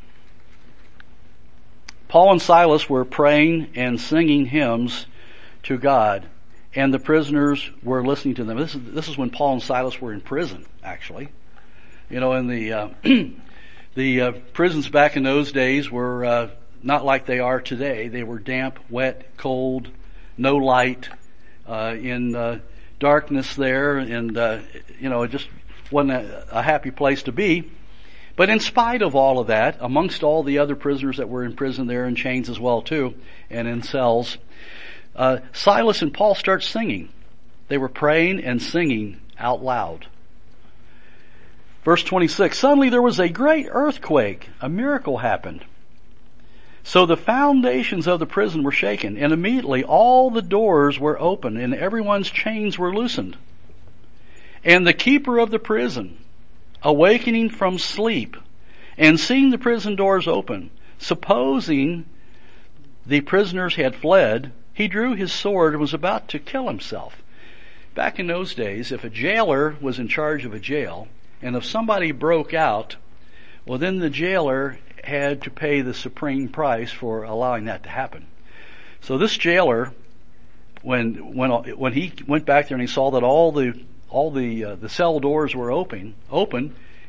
Paul and Silas were praying and singing hymns to God, and the prisoners were listening to them. This is this is when Paul and Silas were in prison, actually. You know, in the uh, the uh, prisons back in those days were uh, not like they are today. They were damp, wet, cold, no light, uh, in uh, darkness there, and uh, you know, it just wasn't a, a happy place to be. But in spite of all of that, amongst all the other prisoners that were in prison there in chains as well too, and in cells, Uh, Silas and Paul start singing. They were praying and singing out loud. Verse twenty-six, suddenly there was a great earthquake. A miracle happened. So the foundations of the prison were shaken, and immediately all the doors were opened, and everyone's chains were loosened. And the keeper of the prison, awakening from sleep, and seeing the prison doors open, supposing the prisoners had fled, he drew his sword and was about to kill himself. Back in those days, if a jailer was in charge of a jail, and if somebody broke out, well then the jailer had to pay the supreme price for allowing that to happen. So this jailer, when when when he went back there and he saw that all the all the uh, the cell doors were open, open,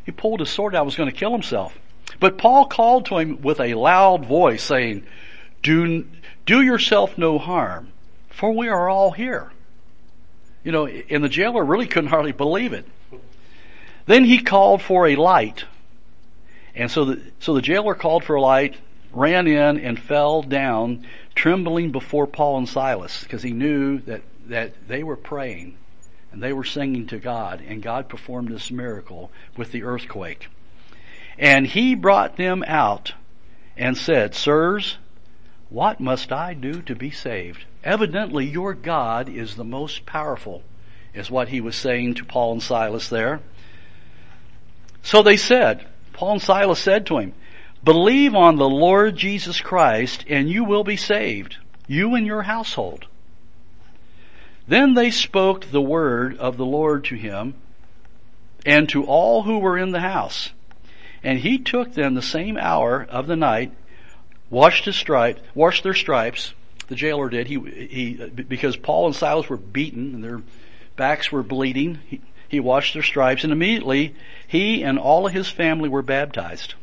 he pulled his sword out, was going to kill himself. But Paul called to him with a loud voice, saying, do, do yourself no harm, for we are all here. You know, and the jailer really couldn't hardly believe it. Then he called for a light. And so the, so the jailer called for a light, ran in, and fell down, trembling before Paul and Silas, because he knew that, that they were praying and they were singing to God, and God performed this miracle with the earthquake. And he brought them out and said, Sirs, what must I do to be saved? Evidently your God is the most powerful, is what he was saying to Paul and Silas there. So they said, Paul and Silas said to him, Believe on the Lord Jesus Christ, and you will be saved, you and your household. Then they spoke the word of the Lord to him and to all who were in the house. And he took them the same hour of the night, washed his stripes, washed their stripes. The jailer did. He, he, because Paul and Silas were beaten and their backs were bleeding. He, he washed their stripes, and immediately he and all of his family were baptized.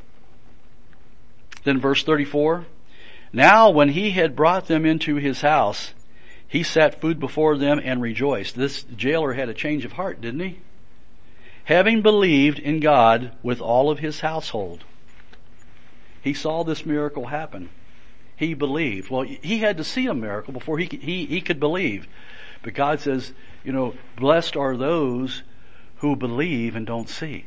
Then verse thirty-four. Now when he had brought them into his house, he set food before them and rejoiced. This jailer had a change of heart, didn't he? Having believed in God with all of his household. He saw this miracle happen. He believed. Well, he had to see a miracle before he could, he, he could believe. But God says, you know, blessed are those who believe and don't see.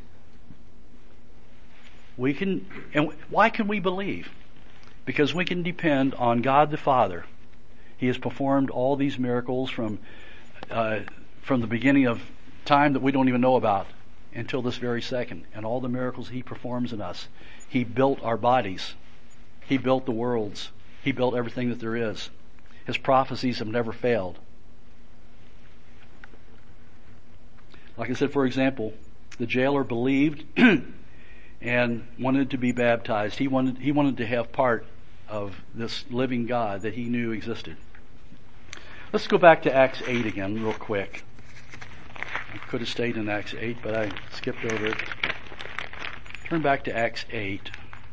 We can, and why can we believe? Because we can depend on God the Father. He has performed all these miracles from, uh, from the beginning of time that we don't even know about until this very second. And all the miracles he performs in us. He built our bodies. He built the worlds. He built everything that there is. His prophecies have never failed. Like I said, for example, the jailer believed and wanted to be baptized. He wanted, he wanted to have part of this living God that he knew existed. Let's go back to Acts eight again real quick. I could have stayed in Acts eight, but I skipped over it. Turn back to Acts eight.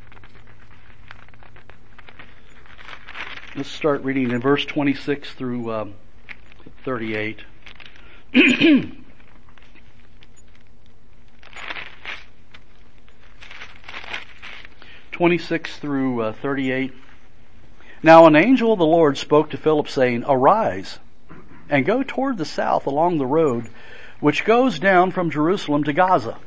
Let's start reading in verse twenty-six through um, thirty-eight. twenty-six through uh, thirty-eight. Now an angel of the Lord spoke to Philip, saying, Arise, and go toward the south along the road which goes down from Jerusalem to Gaza.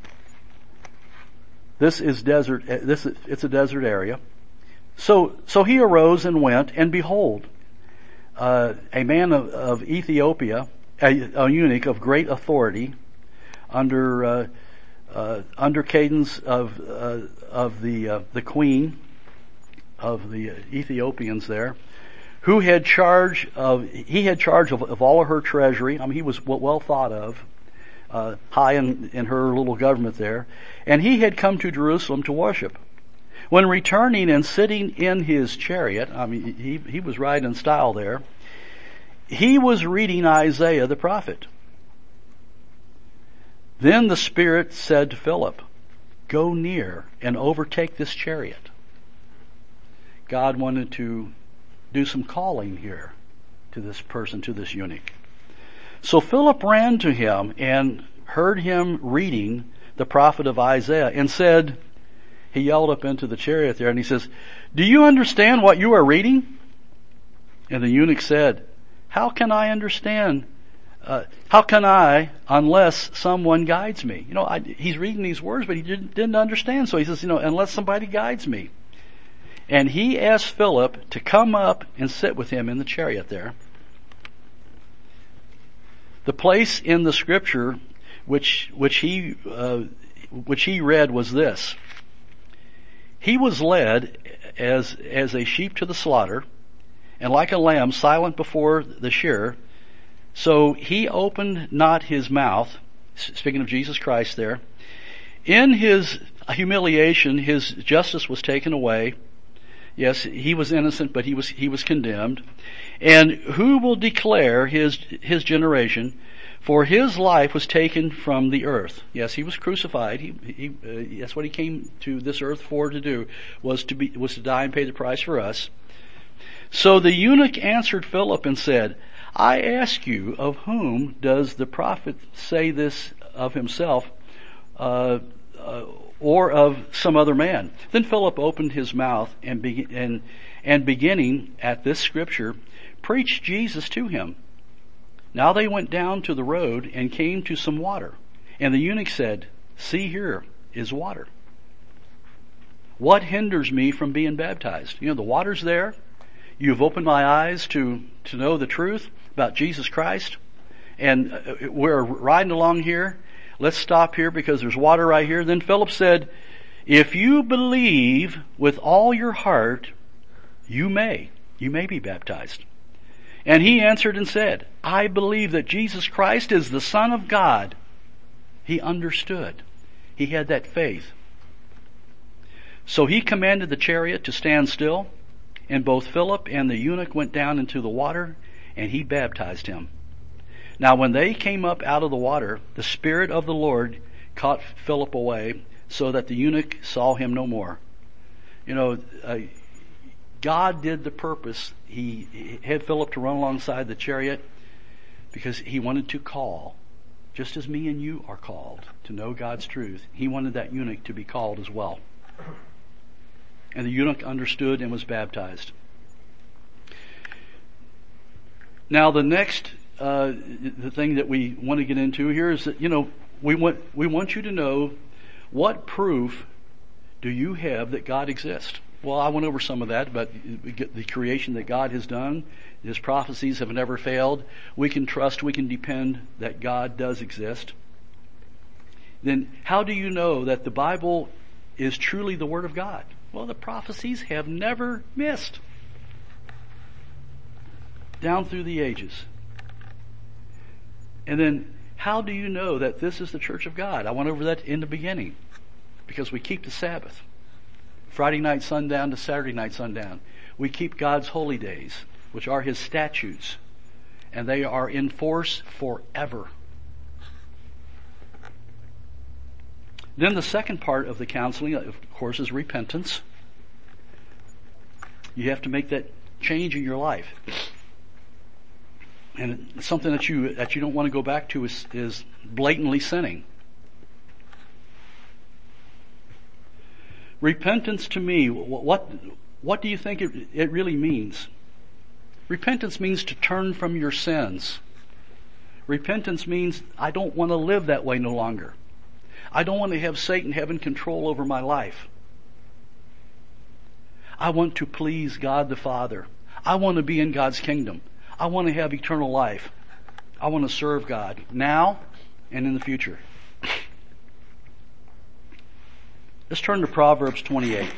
This is desert. This is, it's a desert area. So, so he arose and went, and behold, uh, a man of, of Ethiopia, a, a eunuch of great authority, under uh, uh, under cadence of uh, of the uh, the queen of the Ethiopians there, who had charge of he had charge of, of all of her treasury. I mean, he was well thought of, uh, high in in her little government there, and he had come to Jerusalem to worship. When returning and sitting in his chariot, I mean, he, he was riding in style there, he was reading Isaiah the prophet. Then the Spirit said to Philip, Go near and overtake this chariot. God wanted to do some calling here to this person, to this eunuch. So Philip ran to him and heard him reading the prophet of Isaiah and said, he yelled up into the chariot there and he says, Do you understand what you are reading? And the eunuch said, How can I understand? Uh, how can I unless someone guides me? You know, I, he's reading these words, but he didn't, didn't understand. So he says, you know, unless somebody guides me. And he asked Philip to come up and sit with him in the chariot there. The place in the scripture which, which he, uh, which he read was this. He was led as, as a sheep to the slaughter, and like a lamb silent before the shearer. So he opened not his mouth, speaking of Jesus Christ there. In his humiliation, his justice was taken away. Yes, he was innocent, but he was, he was condemned. And who will declare his, his generation? For his life was taken from the earth. Yes, he was crucified. He, he, uh, that's what he came to this earth for to do, was to be, was to die and pay the price for us. So the eunuch answered Philip and said, I ask you, of whom does the prophet say this of himself, uh, uh, or of some other man? Then Philip opened his mouth and, be, and, and beginning at this scripture, preached Jesus to him. Now they went down to the road and came to some water. And the eunuch said, see, here is water. What hinders me from being baptized? You know, the water's there. You've opened my eyes to, to know the truth about Jesus Christ. And we're riding along here. Let's stop here because there's water right here. Then Philip said, if you believe with all your heart, you may. You may be baptized. And he answered and said, I believe that Jesus Christ is the Son of God. He understood. He had that faith. So he commanded the chariot to stand still, and both Philip and the eunuch went down into the water, and he baptized him. Now when they came up out of the water, the Spirit of the Lord caught Philip away, so that the eunuch saw him no more. You know, uh, God did the purpose. He had Philip to run alongside the chariot because he wanted to call, just as me and you are called to know God's truth. He wanted that eunuch to be called as well. And the eunuch understood and was baptized. Now the next uh, the thing that we want to get into here is that, you know, we want we want you to know, what proof do you have that God exists? Well, I went over some of that, but the creation that God has done, His prophecies have never failed. We can trust, we can depend that God does exist. Then how do you know that the Bible is truly the Word of God? Well, the prophecies have never missed. Down through the ages. And then, how do you know that this is the church of God? I went over that in the beginning. Because we keep the Sabbath. Friday night sundown to Saturday night sundown. We keep God's holy days, which are His statutes. And they are in force forever. Then the second part of the counseling, of course, is repentance. You have to make that change in your life. And something that you that you don't want to go back to is, is blatantly sinning. Repentance to me, what what do you think it, it really means? Repentance means to turn from your sins. Repentance means I don't want to live that way no longer. I don't want to have Satan having control over my life. I want to please God the Father. I want to be in God's kingdom. I want to have eternal life. I want to serve God now and in the future. Let's turn to Proverbs twenty-eight.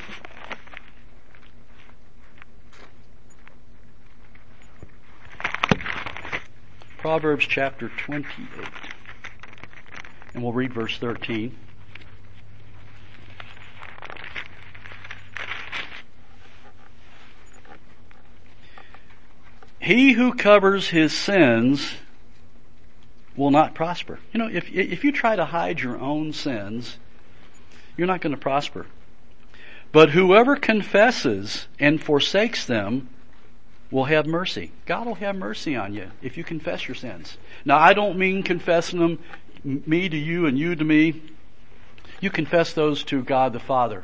Proverbs chapter twenty-eight. And we'll read verse thirteen. He who covers his sins will not prosper. You know, if if you try to hide your own sins, you're not going to prosper. But whoever confesses and forsakes them will have mercy. God will have mercy on you if you confess your sins. Now, I don't mean confessing them, me to you and you to me. You confess those to God the Father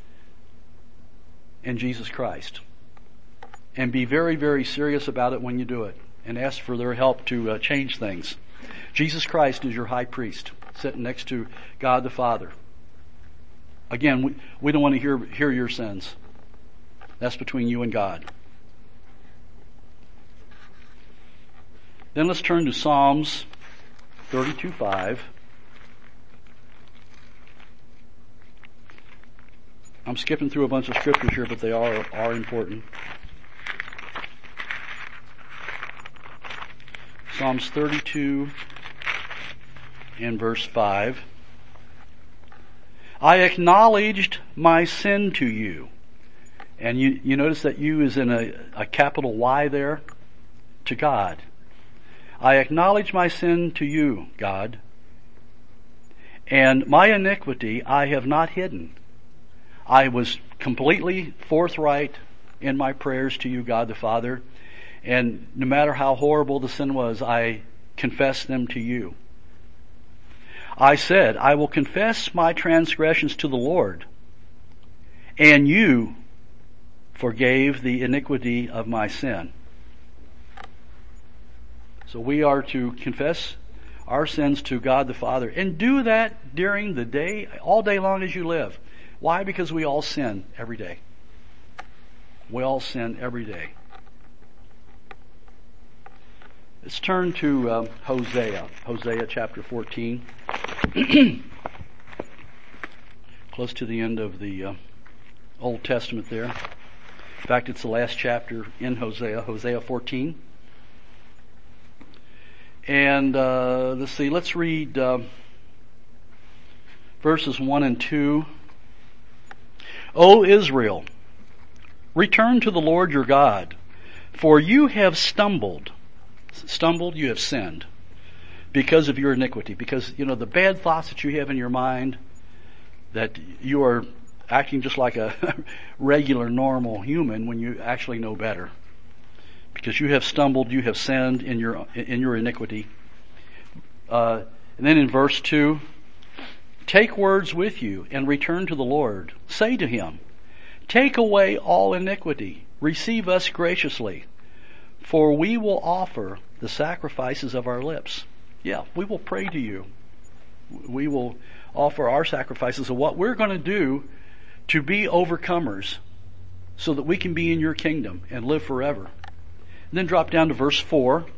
and Jesus Christ. And be very, very serious about it when you do it. And ask for their help to uh, change things. Jesus Christ is your high priest, sitting next to God the Father. Again, we, we don't want to hear, hear your sins. That's between you and God. Then let's turn to Psalms thirty-two five. I'm skipping through a bunch of scriptures here, but they are, are important. Psalms thirty-two and verse five. I acknowledged my sin to you. And you, you notice that you is in a, a capital Y there. To God. I acknowledge my sin to you, God, and my iniquity I have not hidden. I was completely forthright in my prayers to you, God the Father, and no matter how horrible the sin was, I confessed them to you. I said, I will confess my transgressions to the Lord, and you forgave the iniquity of my sin. So we are to confess our sins to God the Father, and do that during the day, all day long as you live. Why? Because we all sin every day. We all sin every day. Let's turn to uh, Hosea. Hosea chapter fourteen. Close to the end of the uh, Old Testament there. In fact, it's the last chapter in Hosea, Hosea fourteen. And uh, let's see, let's read uh, verses one and two. O Israel, return to the Lord your God, for you have stumbled. Stumbled, you have sinned because of your iniquity. Because, you know, the bad thoughts that you have in your mind, that you are acting just like a regular, normal human when you actually know better. Because you have stumbled, you have sinned in your in your iniquity. Uh, and then in verse two, take words with you and return to the Lord. Say to him, take away all iniquity, receive us graciously, for we will offer the sacrifices of our lips. Yeah, we will pray to you. We will offer our sacrifices of what we're going to do to be overcomers so that we can be in your kingdom and live forever. And then drop down to verse four.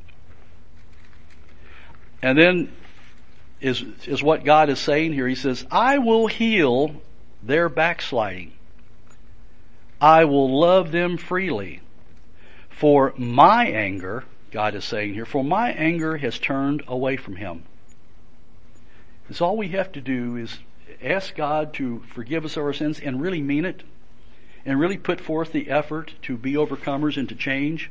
And then is, is what God is saying here. He says, I will heal their backsliding. I will love them freely. For my anger, God is saying here, for my anger has turned away from him. It's all we have to do is ask God to forgive us of our sins and really mean it. And really put forth the effort to be overcomers and to change.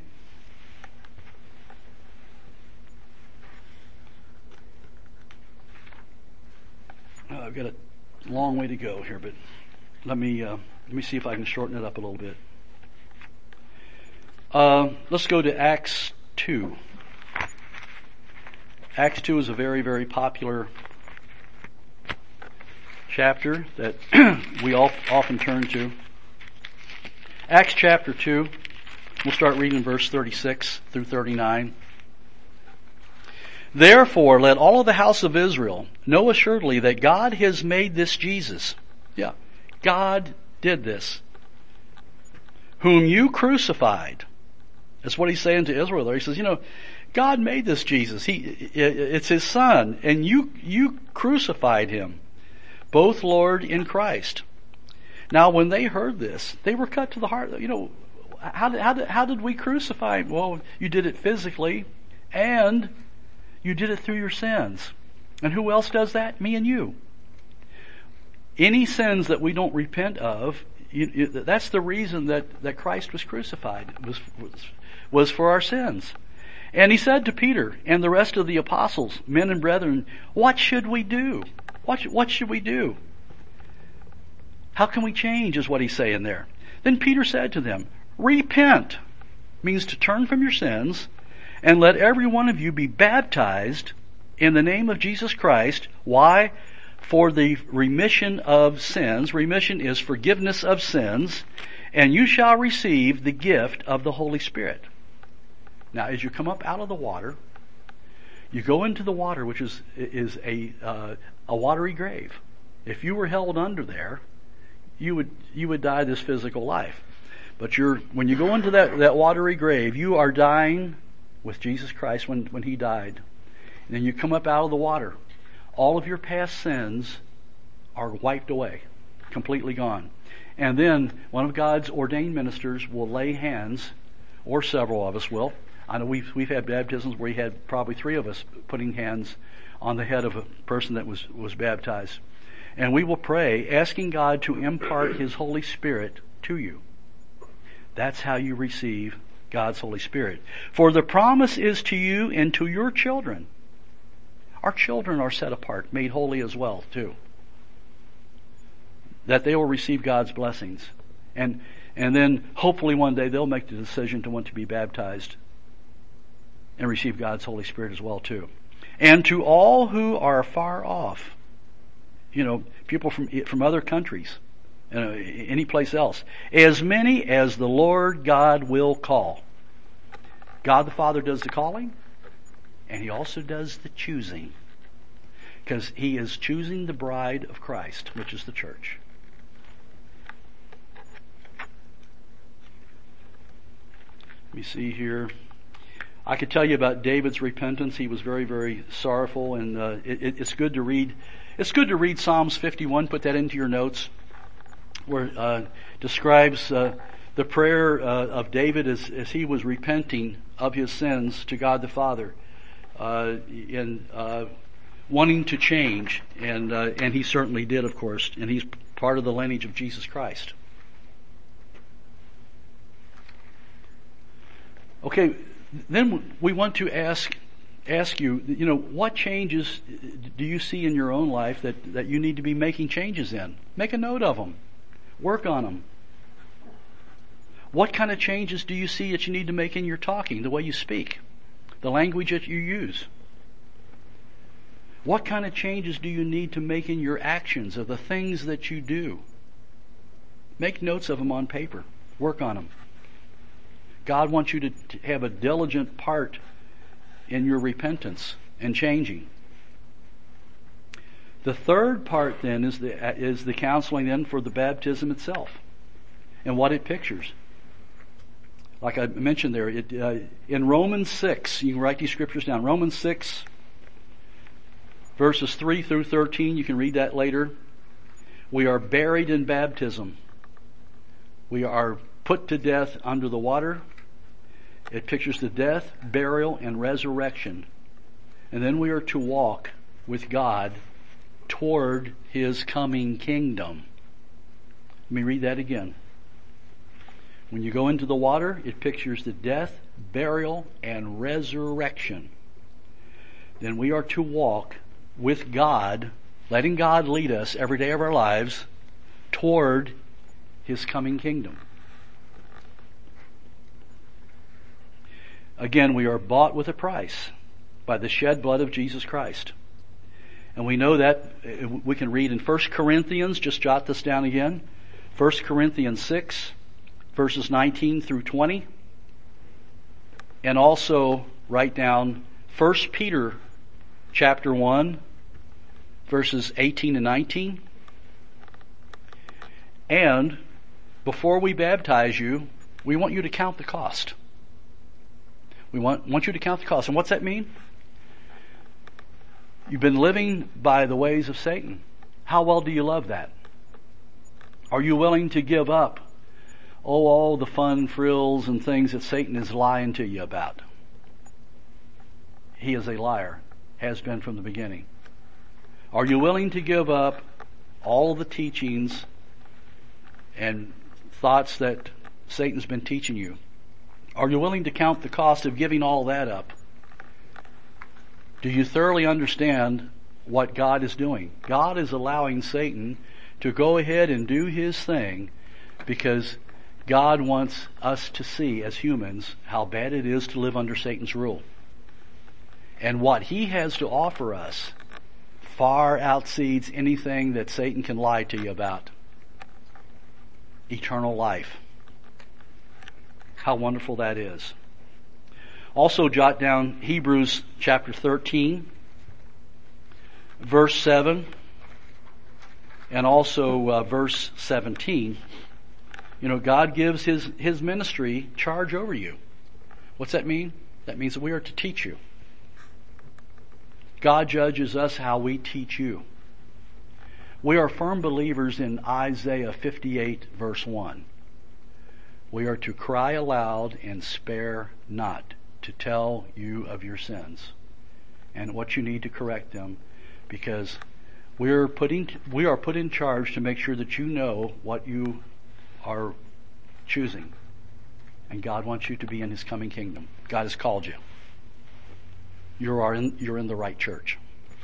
Uh, I've got a long way to go here, but let me uh, let me see if I can shorten it up a little bit. Uh, let's go to Acts two. Acts two is a very, very popular chapter that we all often turn to. Acts chapter two, we'll start reading verse thirty-six through thirty-nine. Therefore, let all of the house of Israel know assuredly that God has made this Jesus. Yeah, God did this. Whom you crucified. That's what he's saying to Israel there. He says, you know, God made this Jesus. He, it's his son, and you, you crucified him, both Lord in Christ. Now, when they heard this, they were cut to the heart. You know, how did, how did, how did we crucify him? Well, you did it physically, and you did it through your sins. And who else does that? Me and you. Any sins that we don't repent of, you, you, that's the reason that, that Christ was crucified, was, was, was for our sins. And he said to Peter and the rest of the apostles, men and brethren, what should we do? What, what should we do? How can we change, is what he's saying there. Then Peter said to them, repent, means to turn from your sins, and let every one of you be baptized in the name of Jesus Christ. Why? For the remission of sins. Remission is forgiveness of sins. And you shall receive the gift of the Holy Spirit. Now, as you come up out of the water, you go into the water, which is is a uh, a watery grave. If you were held under there, you would you would die this physical life. But you're when you go into that, that watery grave, you are dying with Jesus Christ when, when he died. And then you come up out of the water. All of your past sins are wiped away, completely gone. And then one of God's ordained ministers will lay hands, or several of us will. I know we've we've had baptisms where we had probably three of us putting hands on the head of a person that was, was baptized. And we will pray, asking God to impart his Holy Spirit to you. That's how you receive God's Holy Spirit. For the promise is to you and to your children. Our children are set apart, made holy as well, too. That they will receive God's blessings. And, and then hopefully one day they'll make the decision to want to be baptized and receive God's Holy Spirit as well, too. And to all who are far off, you know, people from, from other countries, uh, any place else, as many as the Lord God will call. God the Father does the calling, and He also does the choosing. Because He is choosing the bride of Christ, which is the church. Let me see here. I could tell you about David's repentance. He was very, very sorrowful, and uh, it, it's good to read. It's good to read Psalms fifty-one. Put that into your notes, where it uh, describes uh, the prayer uh, of David as, as he was repenting of his sins to God the Father, uh, and uh, wanting to change, and uh, and he certainly did, of course, and he's part of the lineage of Jesus Christ. Okay. Then we want to ask ask you, you know, what changes do you see in your own life that, that you need to be making changes in? Make a note of them. Work on them. What kind of changes do you see that you need to make in your talking, the way you speak, the language that you use? What kind of changes do you need to make in your actions, of the things that you do? Make notes of them on paper. Work on them. God wants you to have a diligent part in your repentance and changing. The third part then is the is the counseling then for the baptism itself and what it pictures. Like I mentioned there, it, uh, in Romans six, you can write these scriptures down. Romans six, verses three through thirteen, you can read that later. We are buried in baptism. We are put to death under the water. It pictures the death, burial, and resurrection. And then we are to walk with God toward His coming kingdom. Let me read that again. When you go into the water, it pictures the death, burial, and resurrection. Then we are to walk with God, letting God lead us every day of our lives toward His coming kingdom. Again, we are bought with a price by the shed blood of Jesus Christ. And we know that, we can read in First Corinthians, just jot this down again, First Corinthians six, verses nineteen through twenty. And also write down First Peter chapter one, verses eighteen and nineteen. And before we baptize you, we want you to count the cost. We want, want you to count the cost. And what's that mean? You've been living by the ways of Satan. How well do you love that? Are you willing to give up, oh, all the fun, frills, and things that Satan is lying to you about? He is a liar. Has been from the beginning. Are you willing to give up all the teachings and thoughts that Satan's been teaching you? Are you willing to count the cost of giving all that up? Do you thoroughly understand what God is doing? God is allowing Satan to go ahead and do his thing because God wants us to see as humans how bad it is to live under Satan's rule. And what he has to offer us far outseeds anything that Satan can lie to you about. Eternal life. How wonderful that is. Also jot down Hebrews chapter thirteen, verse seven, and also uh, verse seventeen. You know, God gives His, His ministry charge over you. What's that mean? That means that we are to teach you. God judges us how we teach you. We are firm believers in Isaiah fifty-eight, verse one. We are to cry aloud and spare not to tell you of your sins and what you need to correct them, because we are putting we are put in charge to make sure that you know what you are choosing And God wants you to be in His coming kingdom. God has called you. You are in, you're in the right church.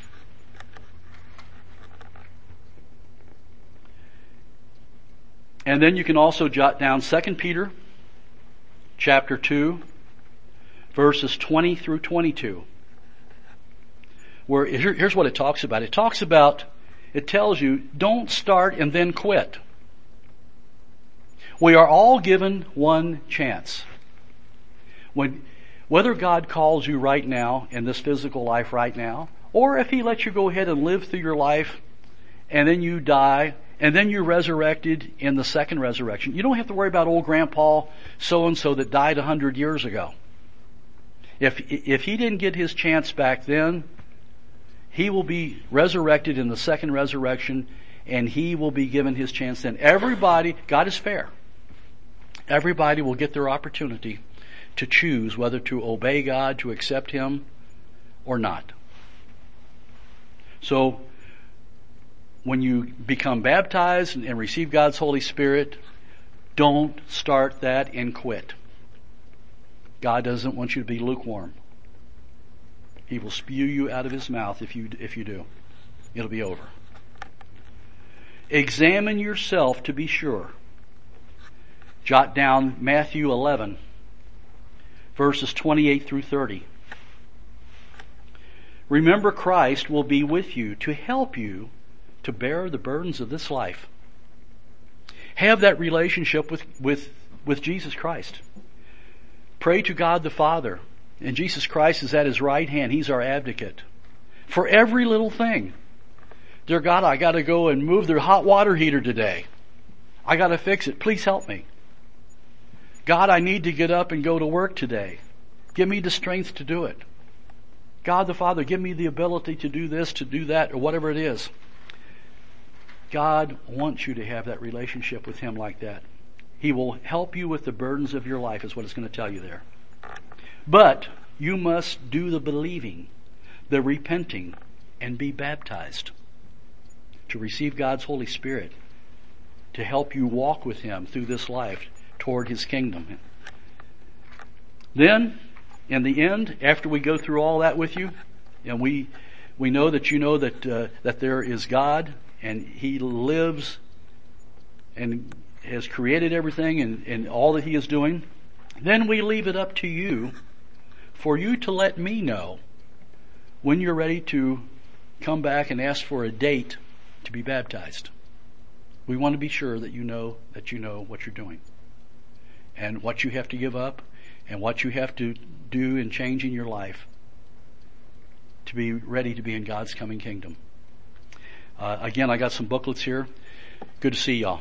And then you can also jot down Second Peter chapter two, verses twenty through twenty-two. Where here, here's what it talks about. It talks about, it tells you, don't start and then quit. We are all given one chance. When, whether God calls you right now in this physical life right now, or if He lets you go ahead and live through your life, and then you die, and then you're resurrected in the second resurrection. You don't have to worry about old grandpa so-and-so that died a hundred years ago. If, if he didn't get his chance back then, he will be resurrected in the second resurrection, and he will be given his chance then. Everybody, God is fair. Everybody will get their opportunity to choose whether to obey God, to accept Him, or not. So, when you become baptized and receive God's Holy Spirit, don't start that and quit. God doesn't want you to be lukewarm. He will spew you out of His mouth if you, if you do. It'll be over. Examine yourself to be sure. Jot down Matthew eleven, verses twenty-eight through thirty. Remember, Christ will be with you to help you to bear the burdens of this life. Have that relationship with, with, with Jesus Christ. Pray to God the Father. And Jesus Christ is at His right hand. He's our advocate. For every little thing. Dear God, I gotta go and move the hot water heater today. I gotta fix it. Please help me. God, I need to get up and go to work today. Give me the strength to do it. God the Father, give me the ability to do this, to do that, or whatever it is. God wants you to have that relationship with Him like that. He will help you with the burdens of your life, is what it's going to tell you there. But you must do the believing, the repenting, and be baptized to receive God's Holy Spirit to help you walk with Him through this life toward His kingdom. Then, in the end, after we go through all that with you, and we we know that you know that uh, that there is God, and He lives and has created everything and, and all that He is doing, then we leave it up to you for you to let me know when you're ready to come back and ask for a date to be baptized. We want to be sure that you know that you know what you're doing and what you have to give up and what you have to do and change in your life to be ready to be in God's coming kingdom. Uh, again, I got some booklets here. Good to see y'all.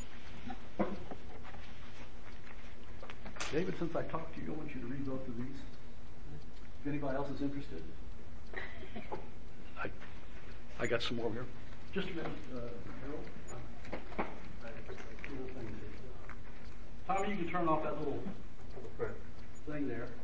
David, since I talked to you, I want you to read both of these. If anybody else is interested. I I got some more here. Just a minute, uh, Harold. Tommy, you can turn off that little thing there.